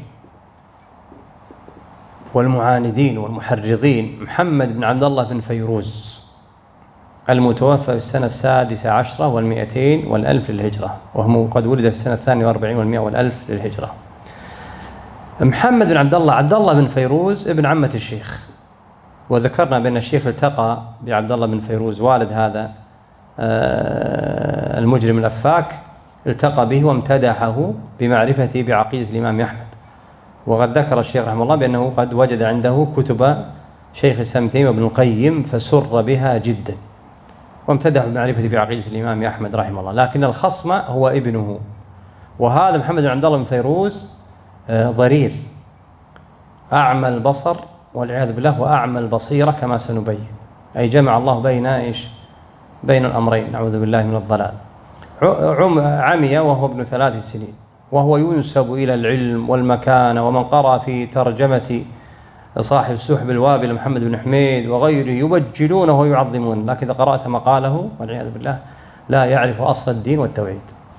والمعاندين والمحرضين محمد بن عبد الله بن فيروز المتوفى في السنة السادسة عشرة والمئتين والألف للهجرة، وهو قد ولد في السنة الثانية والأربعين والمئة والألف للهجرة. محمد بن عبد الله عبد الله بن فيروز ابن عمة الشيخ، وذكرنا بأن الشيخ التقى بعبد الله بن فيروز والد هذا المجرم الأفاك، التقى به وامتدحه بمعرفته بعقيدة الإمام أحمد. وقد ذكر الشيخ رحمه الله بأنه قد وجد عنده كتب شيخ الإسلام ابن تيمية وابن القيم فسر بها جدا، وامتدح بمعرفته بعقيدة الإمام أحمد رحمه الله. لكن الخصم هو ابنه، وهذا محمد بن عبد الله بن فيروز ضرير أعمى البصر والعياذ بالله وأعمى البصيرة كما سنبين، أي جمع الله بين إيش بين الأمرين، نعوذ بالله من الضلال. عمي وهو ابن ثلاث سنين، وهو ينسب إلى العلم والمكانة، ومن قرأ في ترجمة صاحب السحب الوابل محمد بن حميد وغيره يبجلونه ويعظمون، لكن إذا قرأت مقاله والعياذ بالله لا يعرف أصل الدين والتوحيد.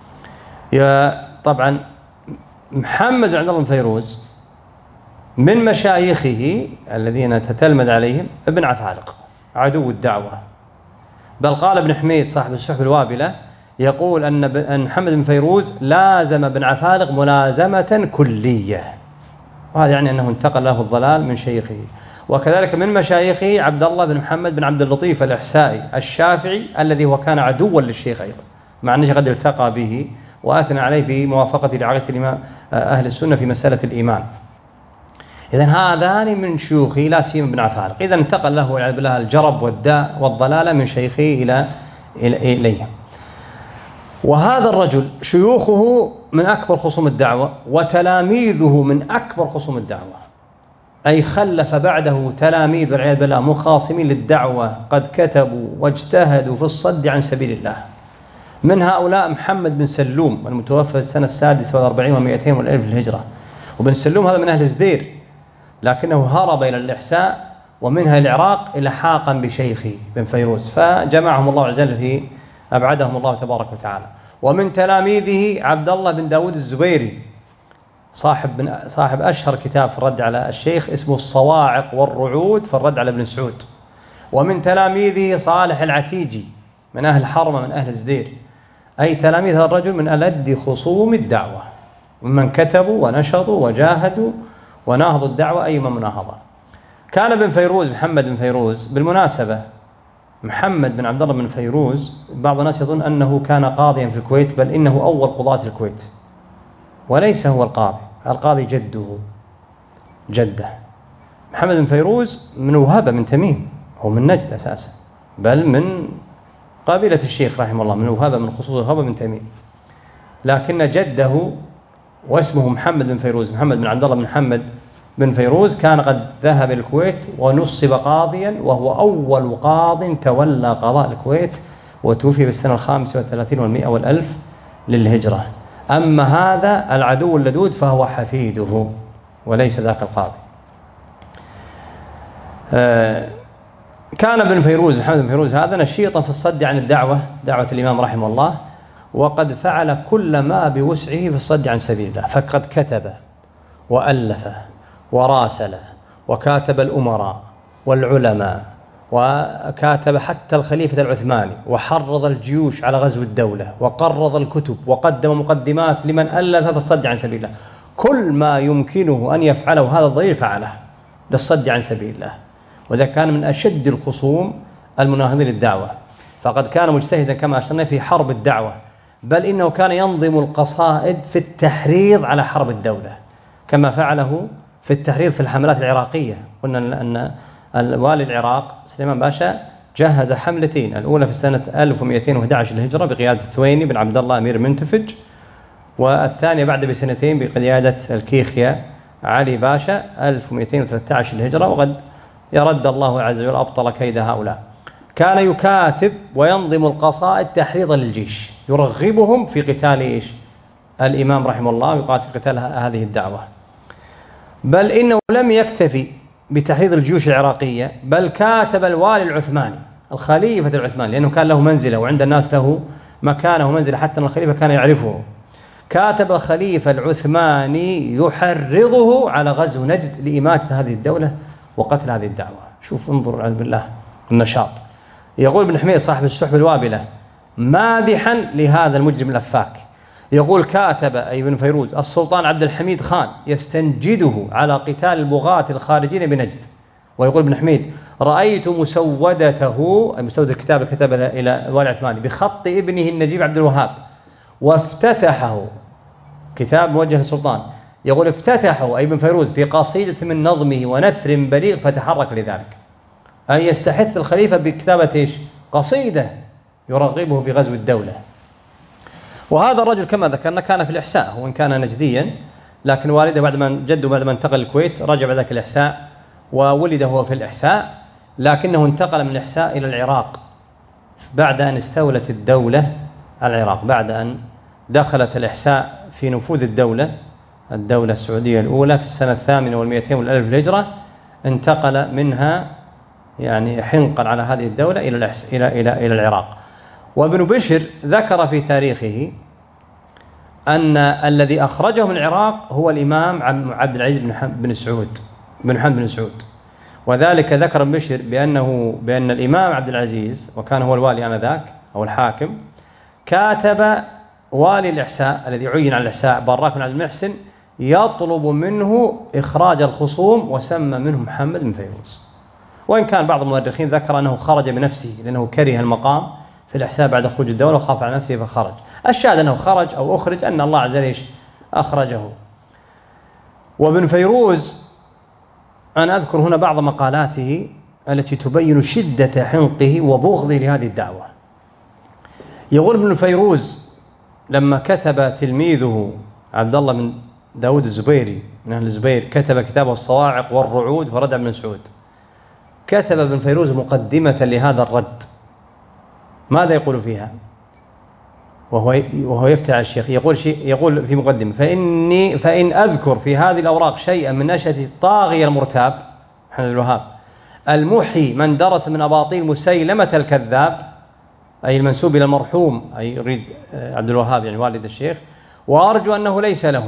طبعا محمد بن عبد الله بن فيروز من مشايخه الذين تتلمذ عليهم ابن عفالق عدو الدعوة، بل قال ابن حميد صاحب السحب الوابلة يقول أن محمد بن فيروز لازم ابن عفالق ملازمة كلية، وهذا يعني أنه انتقل له الضلال من شيخه. وكذلك من مشايخه عبد الله بن محمد بن عبد اللطيف الإحسائي الشافعي الذي هو كان عدوا للشيخ أيضا، مع أنه قد التقى به وأثنى عليه بموافقة لعقيدة الإمام أهل السنة في مسألة الإيمان. إذن هذان من شيوخه لا سيما بن عفالق، إذا انتقل له والعياذ بالله الجرب والداء والضلالة من شيخه إلى إليه. وهذا الرجل شيوخه من أكبر خصوم الدعوة وتلاميذه من أكبر خصوم الدعوة، أي خلف بعده تلاميذ والعياذ بالله مخاصمين للدعوة قد كتبوا واجتهدوا في الصد عن سبيل الله. من هؤلاء محمد بن سلوم المتوفى في السنة السادسة والأربعين ومئتين والألف للهجرة، وبن سلوم هذا من أهل زدير لكنه هرب إلى الإحساء ومنها العراق إلحاقا بشيخه بن فيروز، فجمعهم الله عز وجل في أبعدهم الله تبارك وتعالى. ومن تلاميذه عبد الله بن داود الزبيري صاحب صاحب أشهر كتاب في الرد على الشيخ اسمه الصواعق والرعود في الرد على ابن سعود. ومن تلاميذه صالح العتيجي من أهل حرمة من أهل زدير، أي تلاميذ هذا الرجل من ألد خصوم الدعوة، ومن كتبوا ونشطوا وجاهدوا وناهضوا الدعوة أي مناهضة. كان ابن فيروز محمد بن فيروز بالمناسبة، محمد بن عبد الله بن فيروز بعض الناس يظن أنه كان قاضيا في الكويت، بل إنه أول قضاة الكويت، وليس هو القاضي، القاضي جده جده. محمد بن فيروز من وهبة من تميم، هو من نجد أساسا، بل من قبيلة الشيخ رحمه الله، من وهبة من خصوص وهبة من تميم، لكن جده واسمه محمد بن فيروز محمد بن عبد الله بن محمد بن فيروز كان قد ذهب الكويت ونصب قاضيا، وهو أول قاض تولى قضاء الكويت، وتوفي بالسنة الخامسة والثلاثين والمئة والألف للهجرة. أما هذا العدو اللدود فهو حفيده وليس ذاك القاضي. كان ابن فيروز محمد بن فيروز هذا نشيطا في الصد عن الدعوة، دعوة الإمام رحمه الله، وقد فعل كل ما بوسعه في الصد عن سبيل الله، فقد كتب وألف وراسل وكاتب الأمراء والعلماء، وكاتب حتى الخليفة العثماني، وحرض الجيوش على غزو الدولة، وقرض الكتب، وقدم مقدمات لمن ألف في الصد عن سبيل الله. كل ما يمكنه أن يفعله هذا الضرير فعله للصد عن سبيل الله، وذا كان من أشد الخصوم المناهضين للدعوة. فقد كان مجتهدا كما أشرنا في حرب الدعوة، بل إنه كان ينظم القصائد في التحريض على حرب الدولة، كما فعله في التحريض في الحملات العراقية. قلنا أن والي العراق سليمان باشا جهز حملتين، الأولى في سنة ألف ومئتين وأحد عشر للهجرة بقيادة الثويني بن عبد الله أمير منتفج، والثانية بعد بسنتين بقيادة الكيخيا علي باشا ألف ومئتين وثلاثة عشر للهجرة، وقد يرد الله عز وجل أبطل كيد هؤلاء. كان يكاتب وينظم القصائد تحريضا للجيش، يرغبهم في قتال إيش؟ الإمام رحمه الله، يقاتل قتال هذه الدعوة. بل إنه لم يكتفي بتحريض الجيوش العراقية، بل كاتب الوالي العثماني الخليفة العثماني، لأنه كان له منزلة وعند الناس له مكانه ومنزلة، حتى أن الخليفة كان يعرفه. كاتب الخليفة العثماني يحرضه على غزو نجد لإماتة هذه الدولة وقتل هذه الدعوة. شوف انظر عز بالله النشاط. يقول ابن حميد صاحب السحب الوابلة مادحا لهذا المجرم الأفاك، يقول كاتب أي ابن فيروز السلطان عبد الحميد خان يستنجده على قتال البغاة الخارجين بنجد. ويقول ابن حميد رأيت مسودته أي مسودة الكتاب اللي كتب إلى الوالي العثماني بخط ابنه النجيب عبد الوهاب، وافتتحه كتاب موجه للسلطان، يقول افتتحه أي ابن فيروز في قصيدة من نظمه ونثر بليغ فتحرك لذلك، أن يستحث الخليفة بكتابة إيش؟ قصيدة يرغبه في غزو الدولة. وهذا الرجل كما ذكرنا كان في الإحساء، وإن كان نجديا لكن والده بعد ما جده بعد ما انتقل الكويت رجع بعد ذلك الإحساء، وولد هو في الإحساء، لكنه انتقل من الإحساء إلى العراق بعد أن استولت الدولة العراق، بعد أن دخلت الإحساء في نفوذ الدولة الدولة السعودية الأولى في السنة الثامنة والمئتين والألف الهجرة، انتقل منها يعني حنقا على هذه الدولة إلى إلى إلى إلى العراق. وابن بشر ذكر في تاريخه أن الذي أخرجه من العراق هو الإمام عبد العزيز بن سعود بن محمد بن سعود، وذلك ذكر ابن بشر بأنه بأن الإمام عبد العزيز وكان هو الوالي آنذاك أو الحاكم كاتب والي الإحساء الذي عين على الإحساء براك بن عبد المحسن يطلب منه إخراج الخصوم، وسمى منه محمد بن فيروز. وإن كان بعض المؤرخين ذكر أنه خرج بنفسه لأنه كره المقام في الإحساء بعد خروج الدولة وخاف على نفسه فخرج. الشاهد أنه خرج أو أخرج أن الله عز وجل أخرجه. وابن فيروز أنا أذكر هنا بعض مقالاته التي تبين شدة حنقه وبغضه لهذه الدعوة. يقول ابن فيروز لما كتب تلميذه عبد الله بن داود الزبيري من أهل الزبير كتب كتابه الصواعق والرعود فرد بن سعود، كتب ابن فيروز مقدمة لهذا الرد، ماذا يقول فيها وهو وهو يفتح على الشيخ؟ يقول شيء يقول في مقدمة فإني فإن أذكر في هذه الأوراق شيئا من نشأة الطاغية المرتاب محمد بن الوهاب المحي من درس من أباطيل مسيلمة الكذاب أي المنسوب إلى المرحوم أي يريد عبد الوهاب يعني والد الشيخ، وأرجو أنه ليس له.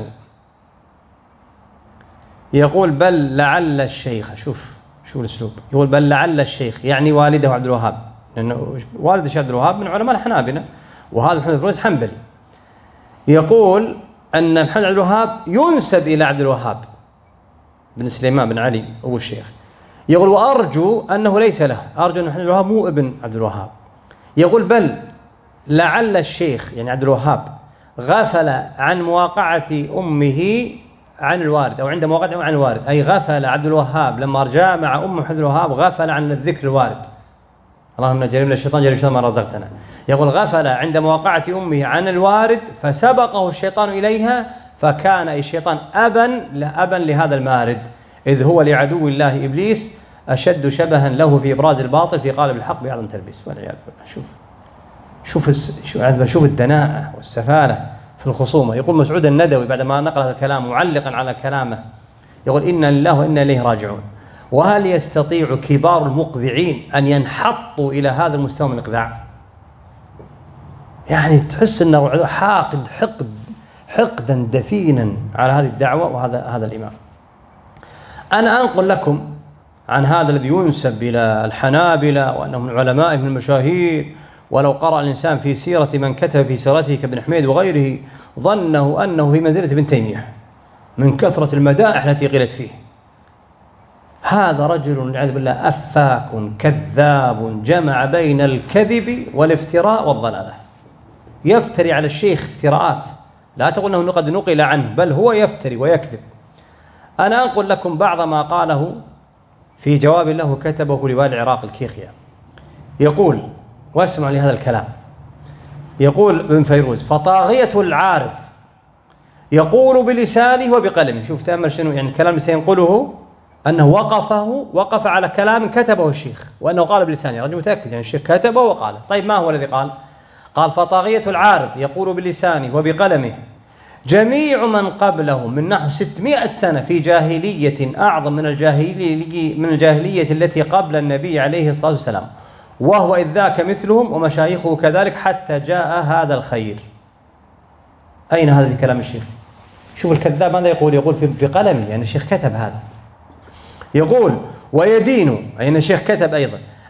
يقول بل لعل الشيخ، شوف شو الأسلوب، يقول بل لعل الشيخ يعني والده عبد الوهاب، لأنه والد الشيخ عبد الوهاب من علماء الحنابلة وهذا محمد بن فيروز حنبلي، يقول أن محمد عبد الوهاب ينسب إلى عبد الوهاب بن سليمان بن علي أبو الشيخ، يقول وأرجو أنه ليس له، أرجو أن محمد عبد الوهاب مو ابن عبد الوهاب. يقول بل لعل الشيخ يعني عبد الوهاب غفل عن مواقعة أمه عن الوارد أو عند مواقعته عن الوارد، أي غفل عبد الوهاب لما رجع مع أم محمد الوهاب غفل عن الذكر الوارد، اللهم جريم الشيطان جريم الشيطان ما رزقتنا. يقول غفل عند مواقعة أمه عن الوارد فسبقه الشيطان إليها فكان الشيطان أبا أبا لهذا المارد، إذ هو لعدو الله إبليس أشد شبها له في إبراز الباطل في قالب الحق بأعظم تلبيس والعياذ بالله. شوف شوف شوف شوف الدناءة والسفالة في الخصومة. يقول مسعود الندوي بعدما نقل هذا الكلام معلقا على كلامه يقول إنا لله وإنا إليه راجعون، وهل يستطيع كبار المقذعين أن ينحطوا إلى هذا المستوى من الإقذاع؟ يعني تحس أنه حاقد حقد حقدا دفينا على هذه الدعوة وهذا هذا الإمام. أنا أنقل لكم عن هذا الذي ينسب إلى الحنابلة وأنه من علمائهم المشاهير، ولو قرأ الإنسان في سيرة من كتب في سيرته كابن حميد وغيره ظنه أنه في منزلة ابن تيمية من كثرة المدائح التي قيلت فيه. هذا رجل والعياذ بالله أفاك كذاب جمع بين الكذب والافتراء والضلالة، يفتري على الشيخ افتراءات لا تقول أنه قد نقل عنه، بل هو يفتري ويكذب. أنا أنقل لكم بعض ما قاله في جواب له كتبه لوالي العراق الكيخيا، يقول واسمع لهذا الكلام، يقول ابن فيروز فطاغية العارف يقول بلسانه وبقلمه. شوف تأمل شنو يعني الكلام اللي سينقله، أنه وقفه وقف على كلام كتبه الشيخ وأنه قال بلسانه، رجل متأكد يعني الشيخ كتبه وقاله. طيب ما هو الذي قال؟ قال فطاغية العارف يقول بلسانه وبقلمه جميع من قبله من نحو ستمائة سنة في جاهلية أعظم من الجاهلية من الجاهلية التي قبل النبي عليه الصلاة والسلام، وهو إذ ذاك مثلهم ومشايخه كذلك حتى جاء هذا الخير. أين هذا الكلام الشيخ؟ شوف الكذاب ماذا يقول؟ يقول في قلمه، يعني الشيخ كتب هذا. يقول ويدين، يعني الشيخ كتب أيضا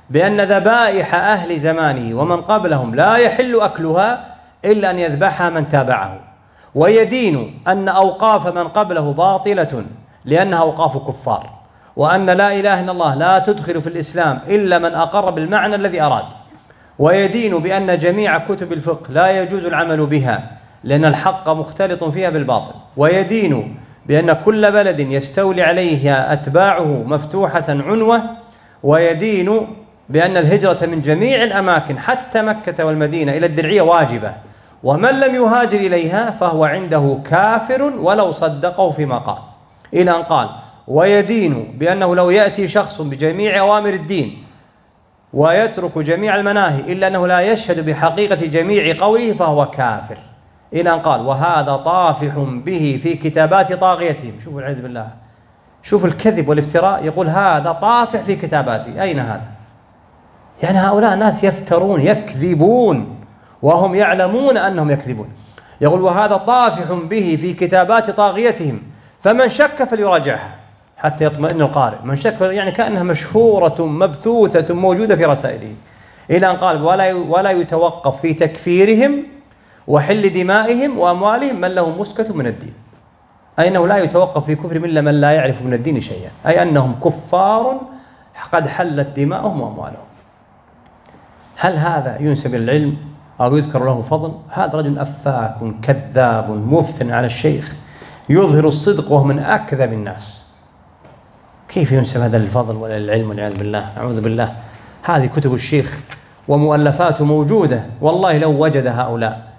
بأن ذبائح أهل زمانه ومن قبلهم لا يحل أكلها إلا أن يذبحها من تابعه، ويدين أن أوقاف من قبله باطلة لأنها أوقاف كفار، وأن لا إله إلا الله لا تدخل في الإسلام إلا من أقر بالمعنى الذي أراد، ويدين بأن جميع كتب الفقه لا يجوز العمل بها لأن الحق مختلط فيها بالباطل، ويدين بأن كل بلد يستولي عليه أتباعه مفتوحة عنوة، ويدين بأن الهجرة من جميع الأماكن حتى مكة والمدينة إلى الدرعية واجبة، ومن لم يهاجر إليها فهو عنده كافر ولو صدقه فيما قال، إلى أن قال ويدين بأنه لو يأتي شخص بجميع أوامر الدين ويترك جميع المناهي إلا أنه لا يشهد بحقيقة جميع قوله فهو كافر، إلى أن قال وهذا طافح به في كتابات طاغيتهم. شوفوا العياذ بالله، شوف الكذب والافتراء، يقول هذا طافح في كتاباتي. أين هذا؟ يعني هؤلاء ناس يفترون يكذبون وهم يعلمون أنهم يكذبون. يقول وهذا طافح به في كتابات طاغيتهم فمن شك فليراجعها حتى يطمئن القارئ. من شك يعني كأنها مشهورة مبثوثة موجودة في رسائله، إلى أن قال ولا ولا يتوقف في تكفيرهم وحل دمائهم وأموالهم من له مسكة من الدين، أي أنه لا يتوقف في كفرهم إلا من لا يعرف من الدين شيئا، أي أنهم كفار قد حلت دماؤهم وأموالهم. هل هذا ينسب العلم أو يذكر له فضل؟ هذا رجل أفاك كذاب مفتن على الشيخ يظهر الصدق وهو من أكذب الناس. كيف ينسب هذا الفضل ولا العلم والعياذ بالله؟ أعوذ بالله. هذه كتب الشيخ ومؤلفاته موجودة، والله لو وجد هؤلاء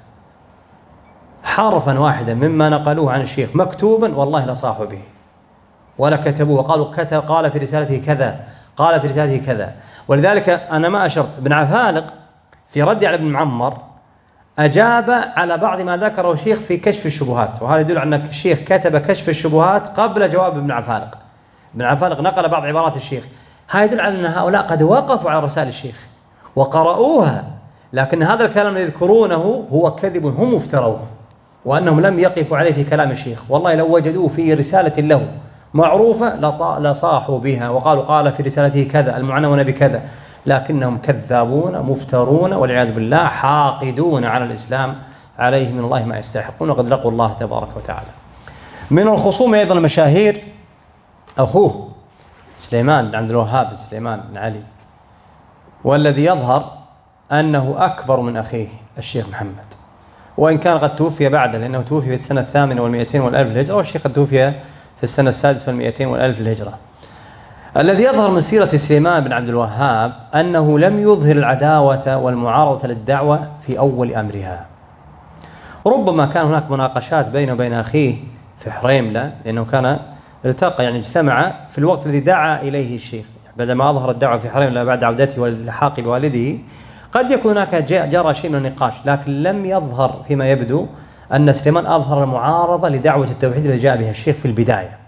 حرفا واحدا مما نقلوه عن الشيخ مكتوبا والله لصاحوا به ولا كتبوه وقالوا كتب قال في رسالته كذا قال في رسالته كذا. ولذلك أنا ما أشرت ابن عفالق في رد على ابن معمر أجاب على بعض ما ذكره الشيخ في كشف الشبهات، وهذا يدل على أن الشيخ كتب كشف الشبهات قبل جواب ابن عفالق. ابن عفالق نقل بعض عبارات الشيخ، هذا يدل على أن هؤلاء قد وقفوا على رسائل الشيخ وقرأوها، لكن هذا الكلام الذي يذكرونه هو كذب هم افتروه، وأنهم لم يقفوا عليه في كلام الشيخ. والله لو وجدوه في رسالة له معروفة لصاحوا بها وقالوا قال في رسالته كذا المعنونة بكذا، لكنهم كذابون مفترون والعياذ بالله حاقدون على الإسلام عليه من الله ما يستحقون، وقد لقوا الله تبارك وتعالى. من الخصوم أيضا المشاهير أخوه سليمان بن عبد الوهاب سليمان بن علي، والذي يظهر أنه أكبر من أخيه الشيخ محمد، وإن كان قد توفي بعده لأنه توفي في السنة الثامنة والمئتين والألف الهجرة، والشيخ قد توفي في السنة السادسة والمئتين والألف الهجرة. الذي يظهر من سيرة سليمان بن عبد الوهاب أنه لم يظهر العداوة والمعارضة للدعوة في أول أمرها. ربما كان هناك مناقشات بينه وبين أخيه في حريملة، لأنه كان التقى يعني اجتمع في الوقت الذي دعا إليه الشيخ بعدما أظهر الدعوة في حريملة بعد عودته واللحاق بوالده. قد يكون هناك جرى شيء من النقاش، لكن لم يظهر فيما يبدو أن سليمان أظهر المعارضة لدعوة التوحيد التي جاء بها الشيخ في البداية.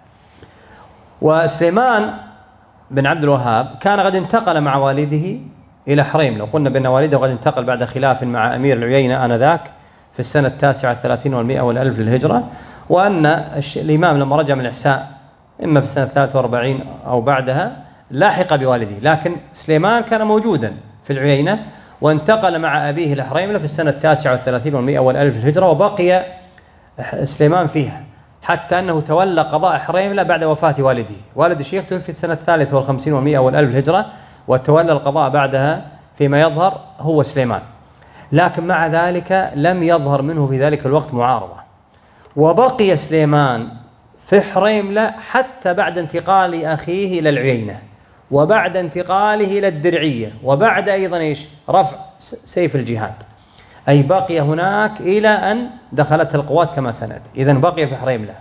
وسليمان بن عبد الوهاب كان قد انتقل مع والده إلى حريملة، وقلنا بأن والده قد انتقل بعد خلاف مع أمير العيينة آنذاك في السنة التاسعة الثلاثين والمئة والألف للهجرة، وأن الإمام لما رجع من الإحساء إما في السنة الثالثة والأربعين أو بعدها لاحق بوالده، لكن سليمان كان موجودا في العيينة وانتقل مع أبيه إلى حريملة في السنة التاسعة والثلاثين والمئة والألف للهجرة، وبقي سليمان فيها حتى أنه تولى قضاء حريملة بعد وفاة والده. والد الشيخ توفي في السنة الثالثة والخمسين والمئة والألف الهجرة، وتولى القضاء بعدها فيما يظهر هو سليمان، لكن مع ذلك لم يظهر منه في ذلك الوقت معارضة، وبقي سليمان في حريملة حتى بعد انتقال أخيه إلى العيينة، وبعد انتقاله إلى الدرعية، وبعد أيضا إيش رفع سيف الجهاد، أي بقي هناك إلى أن دخلت القوات كما سنأتي. إذن بقي في حريملة،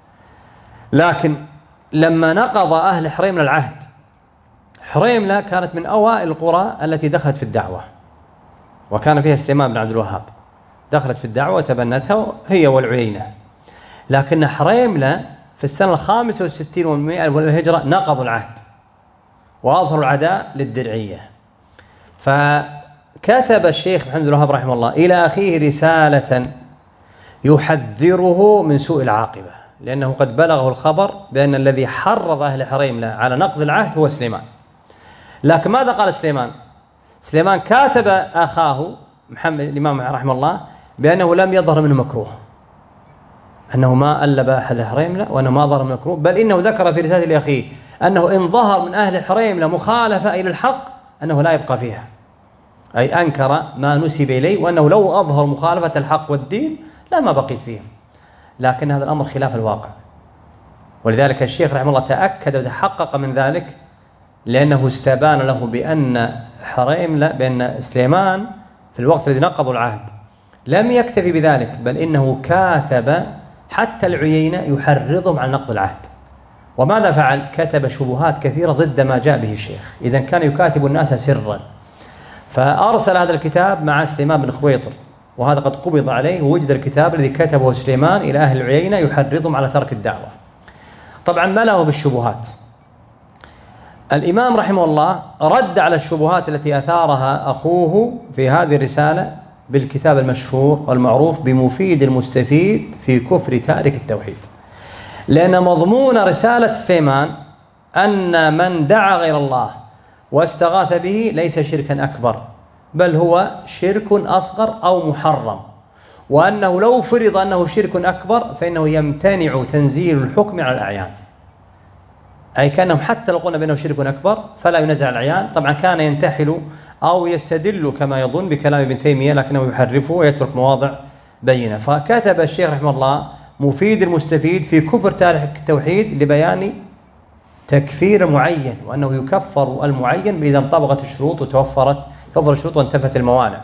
لكن لما نقض أهل حريملة العهد، حريملة كانت من أوائل القرى التي دخلت في الدعوة، وكان فيها سليمان بن عبد الوهاب دخلت في الدعوة وتبنتها هي والعيينة، لكن حريملة في السنة الخامسة والستين والمئة والهجرة نقضوا العهد وأظهروا العداء للدرعية. فكتب الشيخ محمد بن الوهاب رحمه الله إلى أخيه رسالة يحذره من سوء العاقبة، لأنه قد بلغه الخبر بأن الذي حرض أهل حريملة على نقض العهد هو سليمان. لكن ماذا قال سليمان؟ سليمان كاتب أخاه محمد الإمام رحمه الله بأنه لم يظهر منه مكروه، أنه ما ألب أحد الحريم له وأنه ما ظهر من مكروه، بل إنه ذكر في رسالة لأخيه أنه إن ظهر من أهل الحريم له مخالفة إلى الحق أنه لا يبقى فيها، أي أنكر ما نسب إليه، وأنه لو أظهر مخالفة الحق والدين لما بقيت فيه. لكن هذا الأمر خلاف الواقع، ولذلك الشيخ رحمه الله تأكد وتحقق من ذلك، لأنه استبان له بأن حريم لا بأن سليمان في الوقت الذي نقضوا العهد لم يكتفي بذلك، بل إنه كاتب حتى العيينة يحرضهم على نقض العهد. وماذا فعل؟ كتب شبهات كثيرة ضد ما جاء به الشيخ، إذن كان يكاتب الناس سرا. فأرسل هذا الكتاب مع سليمان بن خويطر، وهذا قد قبض عليه، ووجد الكتاب الذي كتبه سليمان إلى أهل العيينة يحرضهم على ترك الدعوة. طبعا ملأه بالشبهات. الإمام رحمه الله رد على الشبهات التي أثارها أخوه في هذه الرسالة بالكتاب المشهور والمعروف بمفيد المستفيد في كفر تارك التوحيد، لأن مضمون رسالة سليمان أن من دعا غير الله واستغاث به ليس شركا أكبر، بل هو شرك أصغر أو محرم، وأنه لو فرض أنه شرك أكبر فإنه يمتنع تنزيل الحكم على الأعيان، أي كأنهم حتى لو قلنا بأنه شرك أكبر فلا ينزل على الأعيان. طبعا كان ينتحل أو يستدل كما يظن بكلام ابن تيمية، لكنه يحرفه ويترك مواضع بينة. فكتب الشيخ رحمه الله مفيد المستفيد في كفر تارك التوحيد لبيان تكفير معين، وأنه يكفر المعين إذا انطبقت الشروط وتوفرت توفر الشروط وانتفت الموانع.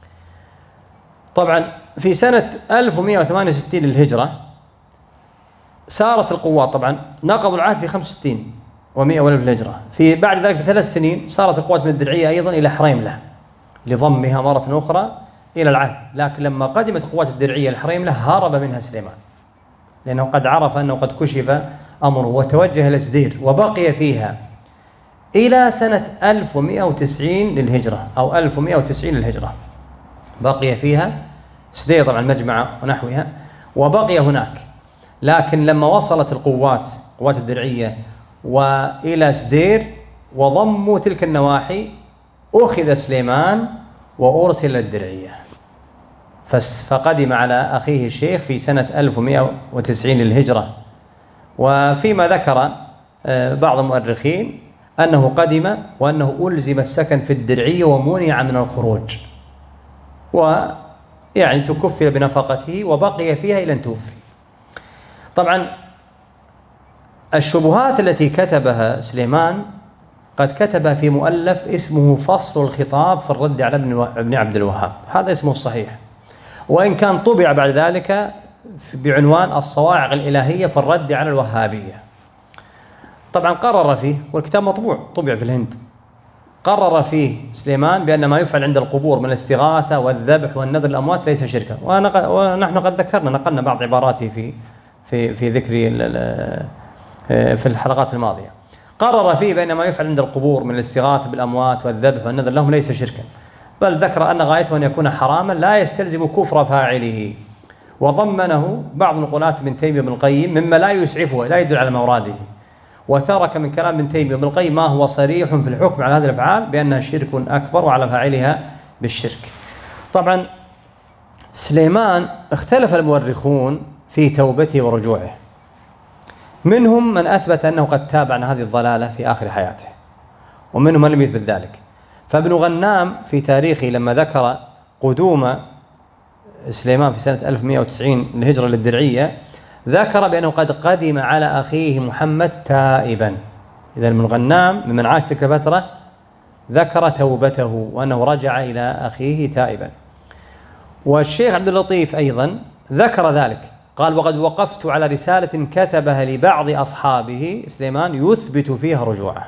طبعا في سنة ألف ومئة وثمانية وستين للهجرة سارت القوات، طبعا نقضوا العهد في خمسة وستين ومئة وألف للهجرة، في بعد ذلك بثلاث سنين صارت القوات من الدرعية أيضا إلى حريملة لضمها مرة أخرى إلى العهد. لكن لما قدمت قوات الدرعية لحريملة هرب منها سليمان، لأنه قد عرف أنه قد كشف أمره وتوجه إلى سدير، وبقي فيها إلى سنة ألف ومئة وتسعين للهجرة أو ألف ومئة وتسعين للهجرة، بقي فيها سدير طبعا مجمع ونحوها، وبقي هناك. لكن لما وصلت القوات قوات الدرعية وإلى سدير وضموا تلك النواحي أخذ سليمان وأرسل للدرعية، فقدم على أخيه الشيخ في سنة ألف ومئة وتسعين للهجرة. وفيما ذكر بعض المؤرخين أنه قدم وأنه ألزم السكن في الدرعية ومنع من الخروج، ويعني تكفل بنفقته وبقي فيها إلى أن توفي. طبعا الشبهات التي كتبها سليمان قد كتبها في مؤلف اسمه فصل الخطاب في الرد على ابن عبد الوهاب، هذا اسمه الصحيح، وإن كان طبع بعد ذلك بعنوان الصواعق الإلهية في الرد على الوهابية. طبعا قرر فيه، والكتاب مطبوع طبع في الهند، قرر فيه سليمان بأن ما يفعل عند القبور من الاستغاثة والذبح والنذر الأموات ليس شركا، ونحن قد ذكرنا نقلنا بعض عباراته في في في ذكر في الحلقات الماضية. قرر فيه بأن ما يفعل عند القبور من الاستغاثة بالأموات والذبح والنذر لهم ليس شركا، بل ذكر أن غايته أن يكون حراما لا يستلزم كفر فاعله، وضمنه بعض نقولات ابن تيمية وابن القيم مما لا يسعفه لا يدل على موراده، وترك من كلام ابن تيمية وابن القيم ما هو صريح في الحكم على هذه الأفعال بأنها شرك أكبر وعلى فاعلها بالشرك. طبعا سليمان اختلف المؤرخون في توبته ورجوعه، منهم من أثبت أنه قد تاب عن هذه الضلالة في آخر حياته، ومنهم من لم يثبت ذلك. فابن غنام في تاريخه لما ذكر قدوم سليمان في سنة ألف ومئة وتسعين للهجرة للدرعية ذكر بأنه قد قدم على أخيه محمد تائبا. إذا ابن غنام ممن عاش تلك الفترة ذكر توبته وأنه رجع إلى أخيه تائبا. والشيخ عبد اللطيف أيضا ذكر ذلك، قال وقد وقفت على رسالة كتبها لبعض أصحابه سليمان يثبت فيها رجوعه،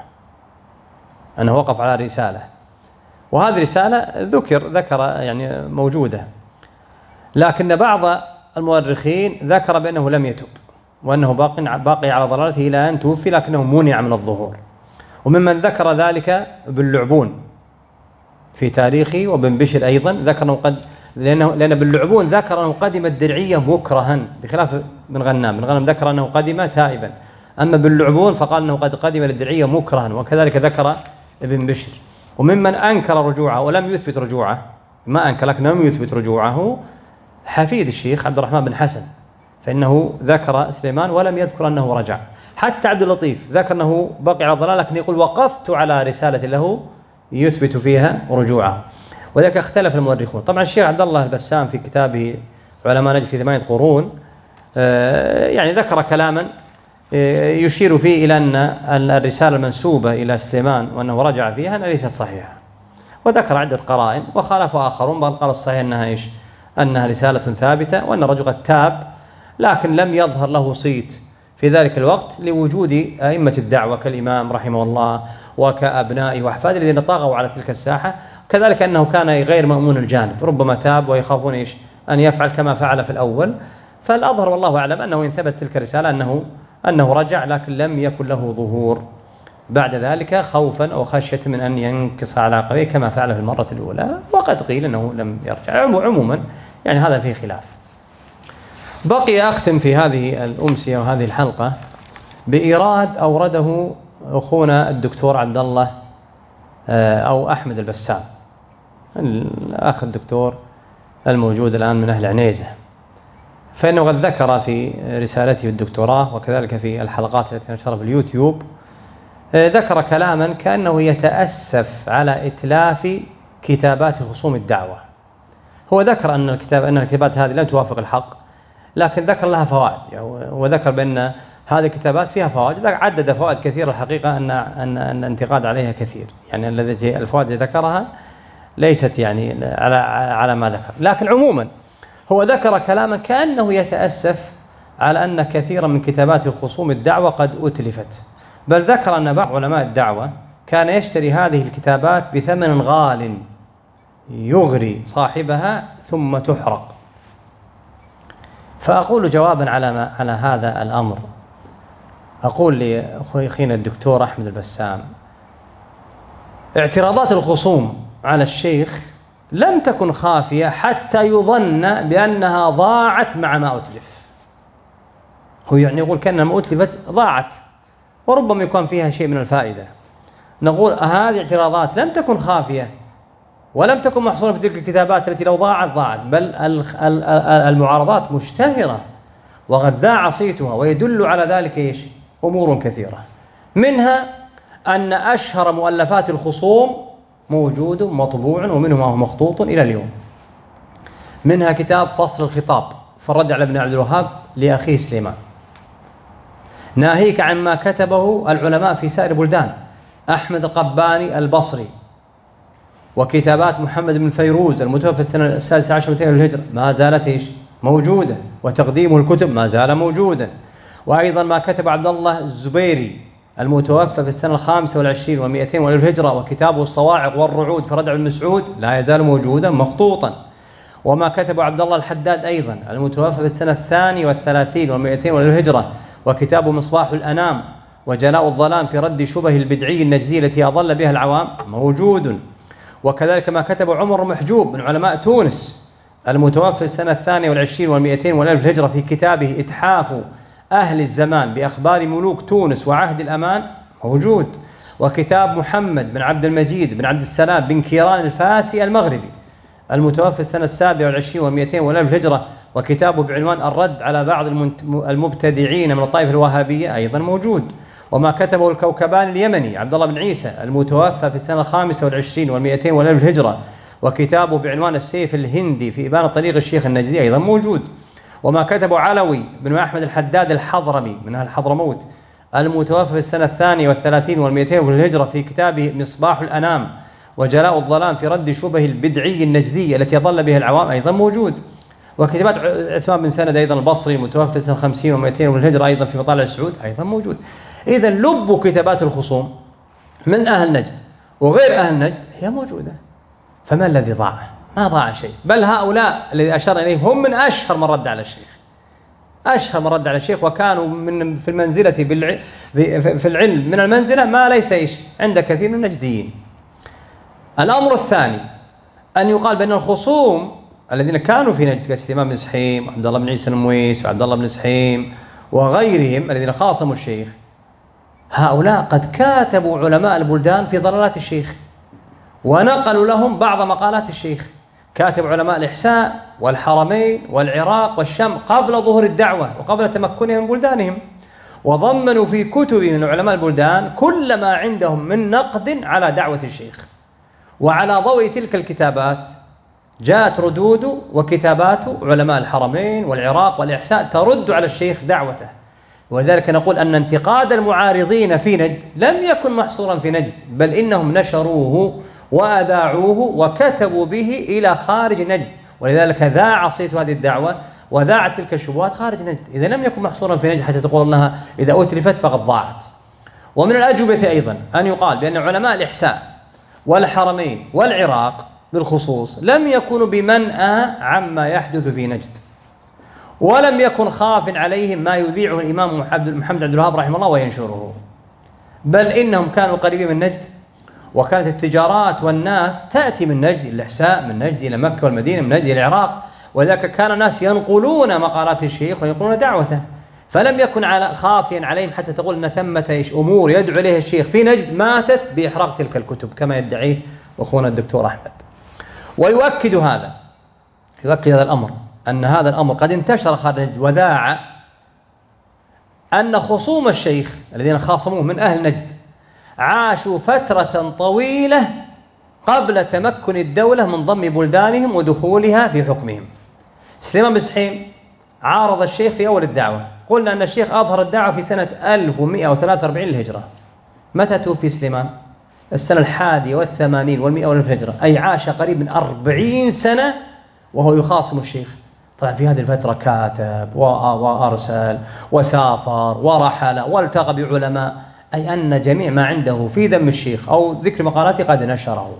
أنه وقف على رسالة، وهذه رسالة ذكر ذكر يعني موجودة، لكن بعض المؤرخين ذكر بأنه لم يتب وأنه باقي باقي على ضلالته إلى أن توفي، لكنه منع من الظهور. وممن ذكر ذلك ابن لعبون في تاريخه، وابن بشر أيضا ذكر أنه قد لأنه لأن ابن لعبون ذكر أنه قدم الدرعية مكرها بخلاف ابن غنام. ابن غنام ذكر أنه قدم تائبا، أما ابن لعبون فقال أنه قد قدم الدرعية مكرها، وكذلك ذكر بن بشر. وممن أنكر رجوعه ولم يثبت رجوعه، ما أنكر لكن لم يثبت رجوعه، حفيد الشيخ عبد الرحمن بن حسن، فإنه ذكر سليمان ولم يذكر أنه رجع. حتى عبد اللطيف ذكر أنه بقي على ضلال، لكن يقول وقفت على رسالة له يثبت فيها رجوعه. وذلك اختلف المؤرخون. طبعا الشيخ عبد الله البسام في كتابه علماء نجد في ثمانية قرون يعني ذكر كلاما يشير فيه إلى أن الرسالة المنسوبة إلى سليمان وأنه رجع فيها أنها ليست صحيحة، وذكر عدة قرائن وخالف آخرون، بل قال الصحيح أنها إيش؟ أنها رسالة ثابتة، وأن الرجل قد تاب، لكن لم يظهر له صيت في ذلك الوقت لوجود أئمة الدعوة كالإمام رحمه الله وكأبنائه وأحفاده الذين طاغوا على تلك الساحة. كذلك أنه كان غير مأمون الجانب، ربما تاب ويخافون إيش؟ أن يفعل كما فعل في الأول. فالأظهر والله أعلم أنه إن ثبت تلك الرسالة أنه أنه رجع، لكن لم يكن له ظهور بعد ذلك خوفا أو خشية من أن ينكص على عقبيه كما فعل في المرة الأولى، وقد قيل أنه لم يرجع. عموما يعني هذا فيه خلاف. بقي أختم في هذه الأمسية وهذه الحلقة بإيراد أورده أخونا الدكتور عبد الله أو أحمد البسام، الأخ الدكتور الموجود الآن من أهل عنيزة، فإنه قد ذكر في رسالته الدكتوراه وكذلك في الحلقات التي نشرها في اليوتيوب، ذكر كلاما كأنه يتأسف على إتلاف كتابات خصوم الدعوة. هو ذكر أن الكتاب أن الكتابات هذه لم توافق الحق، لكن ذكر لها فوائد، يعني وذكر بأن هذه الكتابات فيها فوائد، عدد فوائد كثيرة. الحقيقة أن أن أن الانتقاد عليها كثير، يعني الذي الفوائد التي ذكرها ليست يعني على على ما ذكر، لكن عموما هو ذكر كلاما كأنه يتأسف على أن كثيرا من كتابات خصوم الدعوة قد أتلفت، بل ذكر أن بعض علماء الدعوة كان يشتري هذه الكتابات بثمن غال يغري صاحبها ثم تحرق. فأقول جوابا على ما على هذا الأمر، أقول لأخينا الدكتور أحمد البسام: اعتراضات الخصوم على الشيخ لم تكن خافية حتى يظن بأنها ضاعت مع ما أتلف. هو يعني يقول كأن ما أتلفت ضاعت، وربما يكون فيها شيء من الفائدة. نقول هذه اعتراضات لم تكن خافية ولم تكن محصورة في تلك الكتابات التي لو ضاعت ضاعت، بل المعارضات مشتهرة وقد ذاع صيتها، ويدل على ذلك إيش؟ أمور كثيرة، منها أن أشهر مؤلفات الخصوم موجود مطبوع ومنه ما هو مخطوط إلى اليوم. منها كتاب فصل الخطاب في الرد على ابن عبد الوهاب لأخيه سليمان، ناهيك عما كتبه العلماء في سائر البلدان، أحمد القباني البصري، وكتابات محمد بن فيروز المتوفى السنة السادسة عشر ومئتين للهجرة ما زالت إيش؟ موجودة، وتقديمه الكتب ما زال موجودا. وأيضا ما كتب عبد الله الزبيري المتوفى في السنة الخامسة والعشرين ومئتين للهجرة، وكتابه الصواعق والرعود في ردع بن مسعود لا يزال موجودا مخطوطا. وما كتب عبد الله الحداد أيضا المتوفى في السنة الثانية والثلاثين ومئتين للهجرة، وكتابه مصباح الأنام وجلاء الظلام في رد شبه البدعي النجدي التي أضل بها العوام موجود. وكذلك ما كتب عمر محجوب من علماء تونس المتوفى في السنة الثانية والعشرين والمئتين والألف الهجرة في كتابه إتحاف أهل الزمان بأخبار ملوك تونس وعهد الأمان موجود. وكتاب محمد بن عبد المجيد بن عبد السلام بن كيران الفاسي المغربي المتوفى السنة السابعة والعشرين والمئتين والألف الهجرة، وكتابه بعنوان الرد على بعض المبتدعين من الطائفة الوهابية أيضا موجود. وما كتبه الكوكبان اليمني عبد الله بن عيسى المتوفى في السنة الخامسة والعشرين والمئتين والألف الهجرة، وكتابه بعنوان السيف الهندي في إبانة طريق الشيخ النجدي أيضا موجود. وما كتبه علوي بن أحمد الحداد الحضرمي من أهل حضرموت المتوفى في السنة الثانية والثلاثين والمئتين والهجرة في كتابه مصباح الأنام وجلاء الظلام في رد شبه البدعي النجدي التي ضل بها العوام أيضا موجود. وكتابات عثمان بن سند أيضا البصري المتوفى في السنة الخمسين ومئتين والهجرة أيضا في مطالع السعود أيضا موجود. إذا لب كتابات الخصوم من أهل نجد وغير أهل نجد هي موجودة، فما الذي ضاع؟ ما ضاع شيء، بل هؤلاء الذي أشار إليهم هم من أشهر من رد على الشيخ، أشهر من رد على الشيخ، وكانوا من في المنزلة في العلم من المنزلة ما ليس إيش عند كثير من النجديين. الأمر الثاني أن يقال بأن الخصوم الذين كانوا في نجد كالإمام بن سحيم وعبد الله بن عيسى المويس وعبد الله بن سحيم وغيرهم الذين خاصموا الشيخ هؤلاء قد كاتبوا علماء البلدان في ضلالات الشيخ ونقلوا لهم بعض مقالات الشيخ. كاتب علماء الإحساء والحرمين والعراق والشام قبل ظهور الدعوة وقبل تمكنهم من بلدانهم، وضمنوا في كتب من علماء البلدان كل ما عندهم من نقد على دعوة الشيخ. وعلى ضوء تلك الكتابات جاءت ردود وكتابات علماء الحرمين والعراق والإحساء ترد على الشيخ دعوته. ولذلك نقول أن انتقاد المعارضين في نجد لم يكن محصورا في نجد، بل إنهم نشروه وأذاعوه وكتبوا به إلى خارج نجد، ولذلك ذاع صيت هذه الدعوة وذاعت تلك الشبهات خارج نجد. إذا لم يكن محصورا في نجد حتى تقول أنها إذا أتلفت فقد ضاعت. ومن الأجوبة أيضا أن يقال بأن علماء الإحساء والحرمين والعراق بالخصوص لم يكونوا بمنأى عما يحدث في نجد، ولم يكن خاف عليهم ما يذيعه الإمام محمد عبد الوهاب رحمه الله وينشره، بل إنهم كانوا قريبين من نجد، وكانت التجارات والناس تأتي من نجد إلى الإحساء، من نجد إلى مكة والمدينة، من نجد إلى العراق، ولذلك كان الناس ينقلون مقالات الشيخ وينقلون دعوته، فلم يكن على خافيا عليهم حتى تقول أن ثمة إيش أمور يدعو إليها الشيخ في نجد ماتت بإحراق تلك الكتب كما يدعيه أخونا الدكتور أحمد. ويؤكد هذا يؤكد هذا الأمر أن هذا الأمر قد انتشر خارج نجد وذاع أن خصوم الشيخ الذين خاصموه من أهل نجد عاشوا فترة طويلة قبل تمكن الدولة من ضم بلدانهم ودخولها في حكمهم. سليمان بن سحيم عارض الشيخ في أول الدعوة، قلنا أن الشيخ أظهر الدعوة في سنة ألف ومئة وثلاثة وأربعين للهجرة. متى توفي سليمان؟ السنة الحادية والثمانين والمئة والألف للهجرة، أي عاش قريب من أربعين سنة وهو يخاصم الشيخ. طبعا في هذه الفترة كاتب وأرسل وسافر ورحل والتقى بعلماء، أي أن جميع ما عنده في ذم الشيخ أو ذكر مقالاته قد نشره،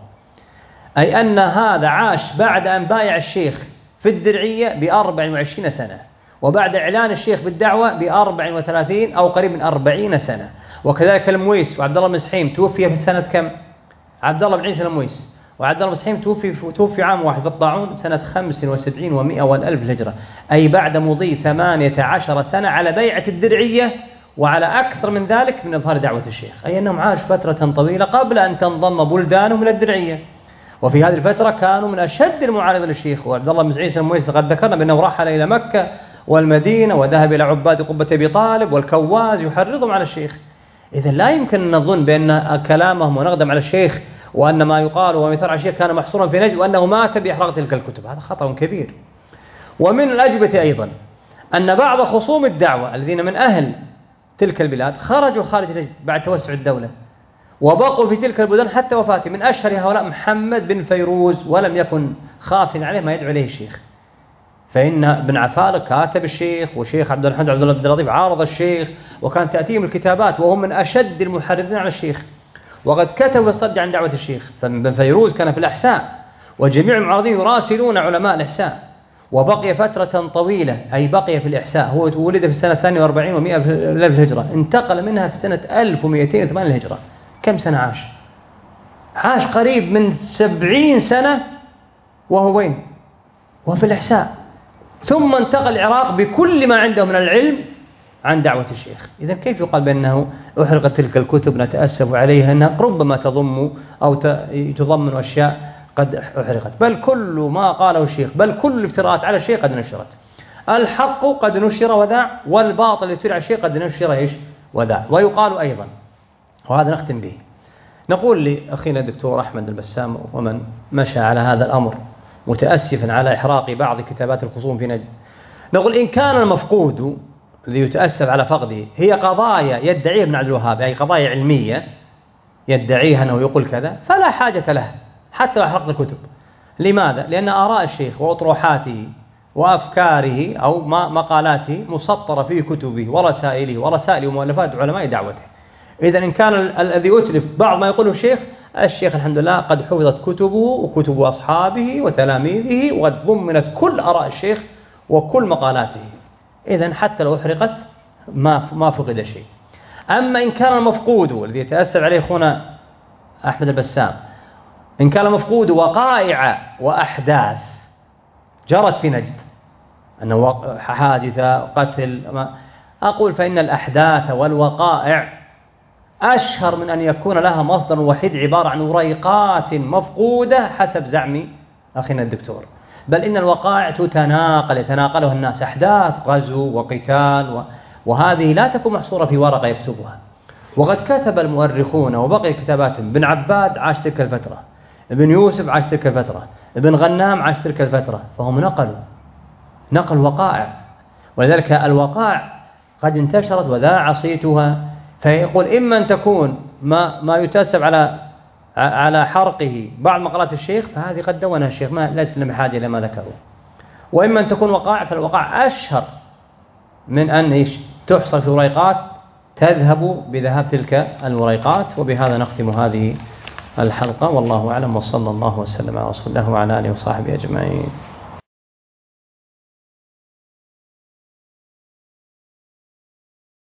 أي أن هذا عاش بعد أن بايع الشيخ في الدرعية بأربع وعشرين سنة، وبعد إعلان الشيخ بالدعوة بأربع وثلاثين أو قريب من أربعين سنة. وكذلك المويس وعبد الله بن سحيم توفي في سنة كم؟ عبد الله بن عيسى المويس وعبد الله بن سحيم توفي توفي عام واحد في الطاعون سنة خمس وسبعين ومئة والألف الهجرة، أي بعد مضي ثمانية عشر سنة على بيعة الدرعية وعلى أكثر من ذلك من إظهار دعوة الشيخ، أي أنهم عاشوا فترة طويلة قبل أن تنضم بلدانهم إلى الدرعية. وفي هذه الفترة كانوا من أشد المعارضين للشيخ. وعبد الله بن عيسى المويس قد ذكرنا بأنه رحل إلى مكة والمدينة وذهب إلى عباد قبة أبي طالب والكواز يحرضهم على الشيخ. إذن لا يمكن أن نظن بأن كلامهم ونقدم على الشيخ وأن ما يقال ومثار على الشيخ كان محصورا في نجد وأنه مات بإحراق تلك الكتب، هذا خطأ كبير. ومن الأجوبة أيضا أن بعض خصوم الدعوة الذين من أهل تلك البلاد خرجوا خارج نجد بعد توسع الدولة وبقوا في تلك البلدان حتى وفاته. من أشهر هؤلاء محمد بن فيروز، ولم يكن خاف عليه ما يدعو إليه الشيخ، فإن ابن عفالة كاتب الشيخ، وشيخ عبد الحميد عبد اللطيف عارض الشيخ، وكان تأتيهم الكتابات وهم من أشد المحرضين على الشيخ، وقد كتبوا الصد عن دعوة الشيخ. فابن فيروز كان في الإحساء وجميع المعارضين يراسلون علماء الإحساء، وبقي فترة طويلة، أي بقي في الإحساء. هو ولد في السنة الثانية وأربعين ومئة للهجرة، انتقل منها في سنة ألف ومئتين وثمانين للهجرة. كم سنة عاش؟ عاش قريب من سبعين سنة وهو وين؟ وفي الإحساء، ثم انتقل العراق بكل ما عنده من العلم عن دعوة الشيخ. إذن كيف يقال بأنه أحرقت تلك الكتب نتأسف عليها أنها ربما تضم أو تضمن أشياء قد أحرقت؟ بل كل ما قاله الشيخ، بل كل الافتراءات على الشيخ قد نشرت. الحق قد نشر وذاع، والباطل اللي يفترى على الشيخ قد نشر إيش وذاع. ويقال أيضا، وهذا نختم به، نقول لأخينا الدكتور أحمد البسام ومن مشى على هذا الأمر متأسفا على إحراق بعض كتابات الخصوم في نجد، نقول إن كان المفقود الذي يتأسف على فقده هي قضايا يدعيها ابن عبد الوهاب، أي قضايا علمية يدعيها أنه يقول كذا، فلا حاجة له حتى أحرق الكتب. لماذا؟ لأن آراء الشيخ وأطروحاته وأفكاره أو مقالاته مسطرة في كتبه ورسائله ورسائل ومؤلفات علماء دعوته. إذا إن كان الذي أتلف بعض ما يقوله الشيخ، الشيخ الحمد لله قد حفظت كتبه وكتب أصحابه وتلاميذه، وقد ضمنت كل آراء الشيخ وكل مقالاته. إذن حتى لو أحرقت ما ما فقد شيء. أما إن كان المفقود الذي يتأسف عليه أخونا أحمد البسام، إن كان المفقود وقائع وأحداث جرت في نجد، أنه حادثة قتل، أقول فإن الأحداث والوقائع أشهر من أن يكون لها مصدر وحيد عبارة عن وريقات مفقودة حسب زعم أخينا الدكتور. بل إن الوقائع تتناقل يتناقلها الناس، أحداث غزو وقتال، وهذه لا تكون محصورة في ورقة يكتبها. وقد كتب المؤرخون وبقي كتاباتهم. ابن عباد عاش تلك الفترة، ابن يوسف عاش تلك الفترة، ابن غنام عاش تلك الفترة، فهم نقلوا نقل وقائع. ولذلك الوقائع قد انتشرت وذاع صيتها، فيقول إما أن تكون ما ما يتأسف على على حرقه بعض مقالات الشيخ، فهذه قد دونها الشيخ، ما ليس لنا بحاجة إلى ما ذكروا. وإما أن تكون وقائع، فالوقائع أشهر من أن إيش تحصل في وريقات تذهب بذهاب تلك الوريقات. وبهذا نختم هذه الحلقة، والله أعلم، وصلى الله وسلم على رسول الله وعلى آله وصحبه أجمعين.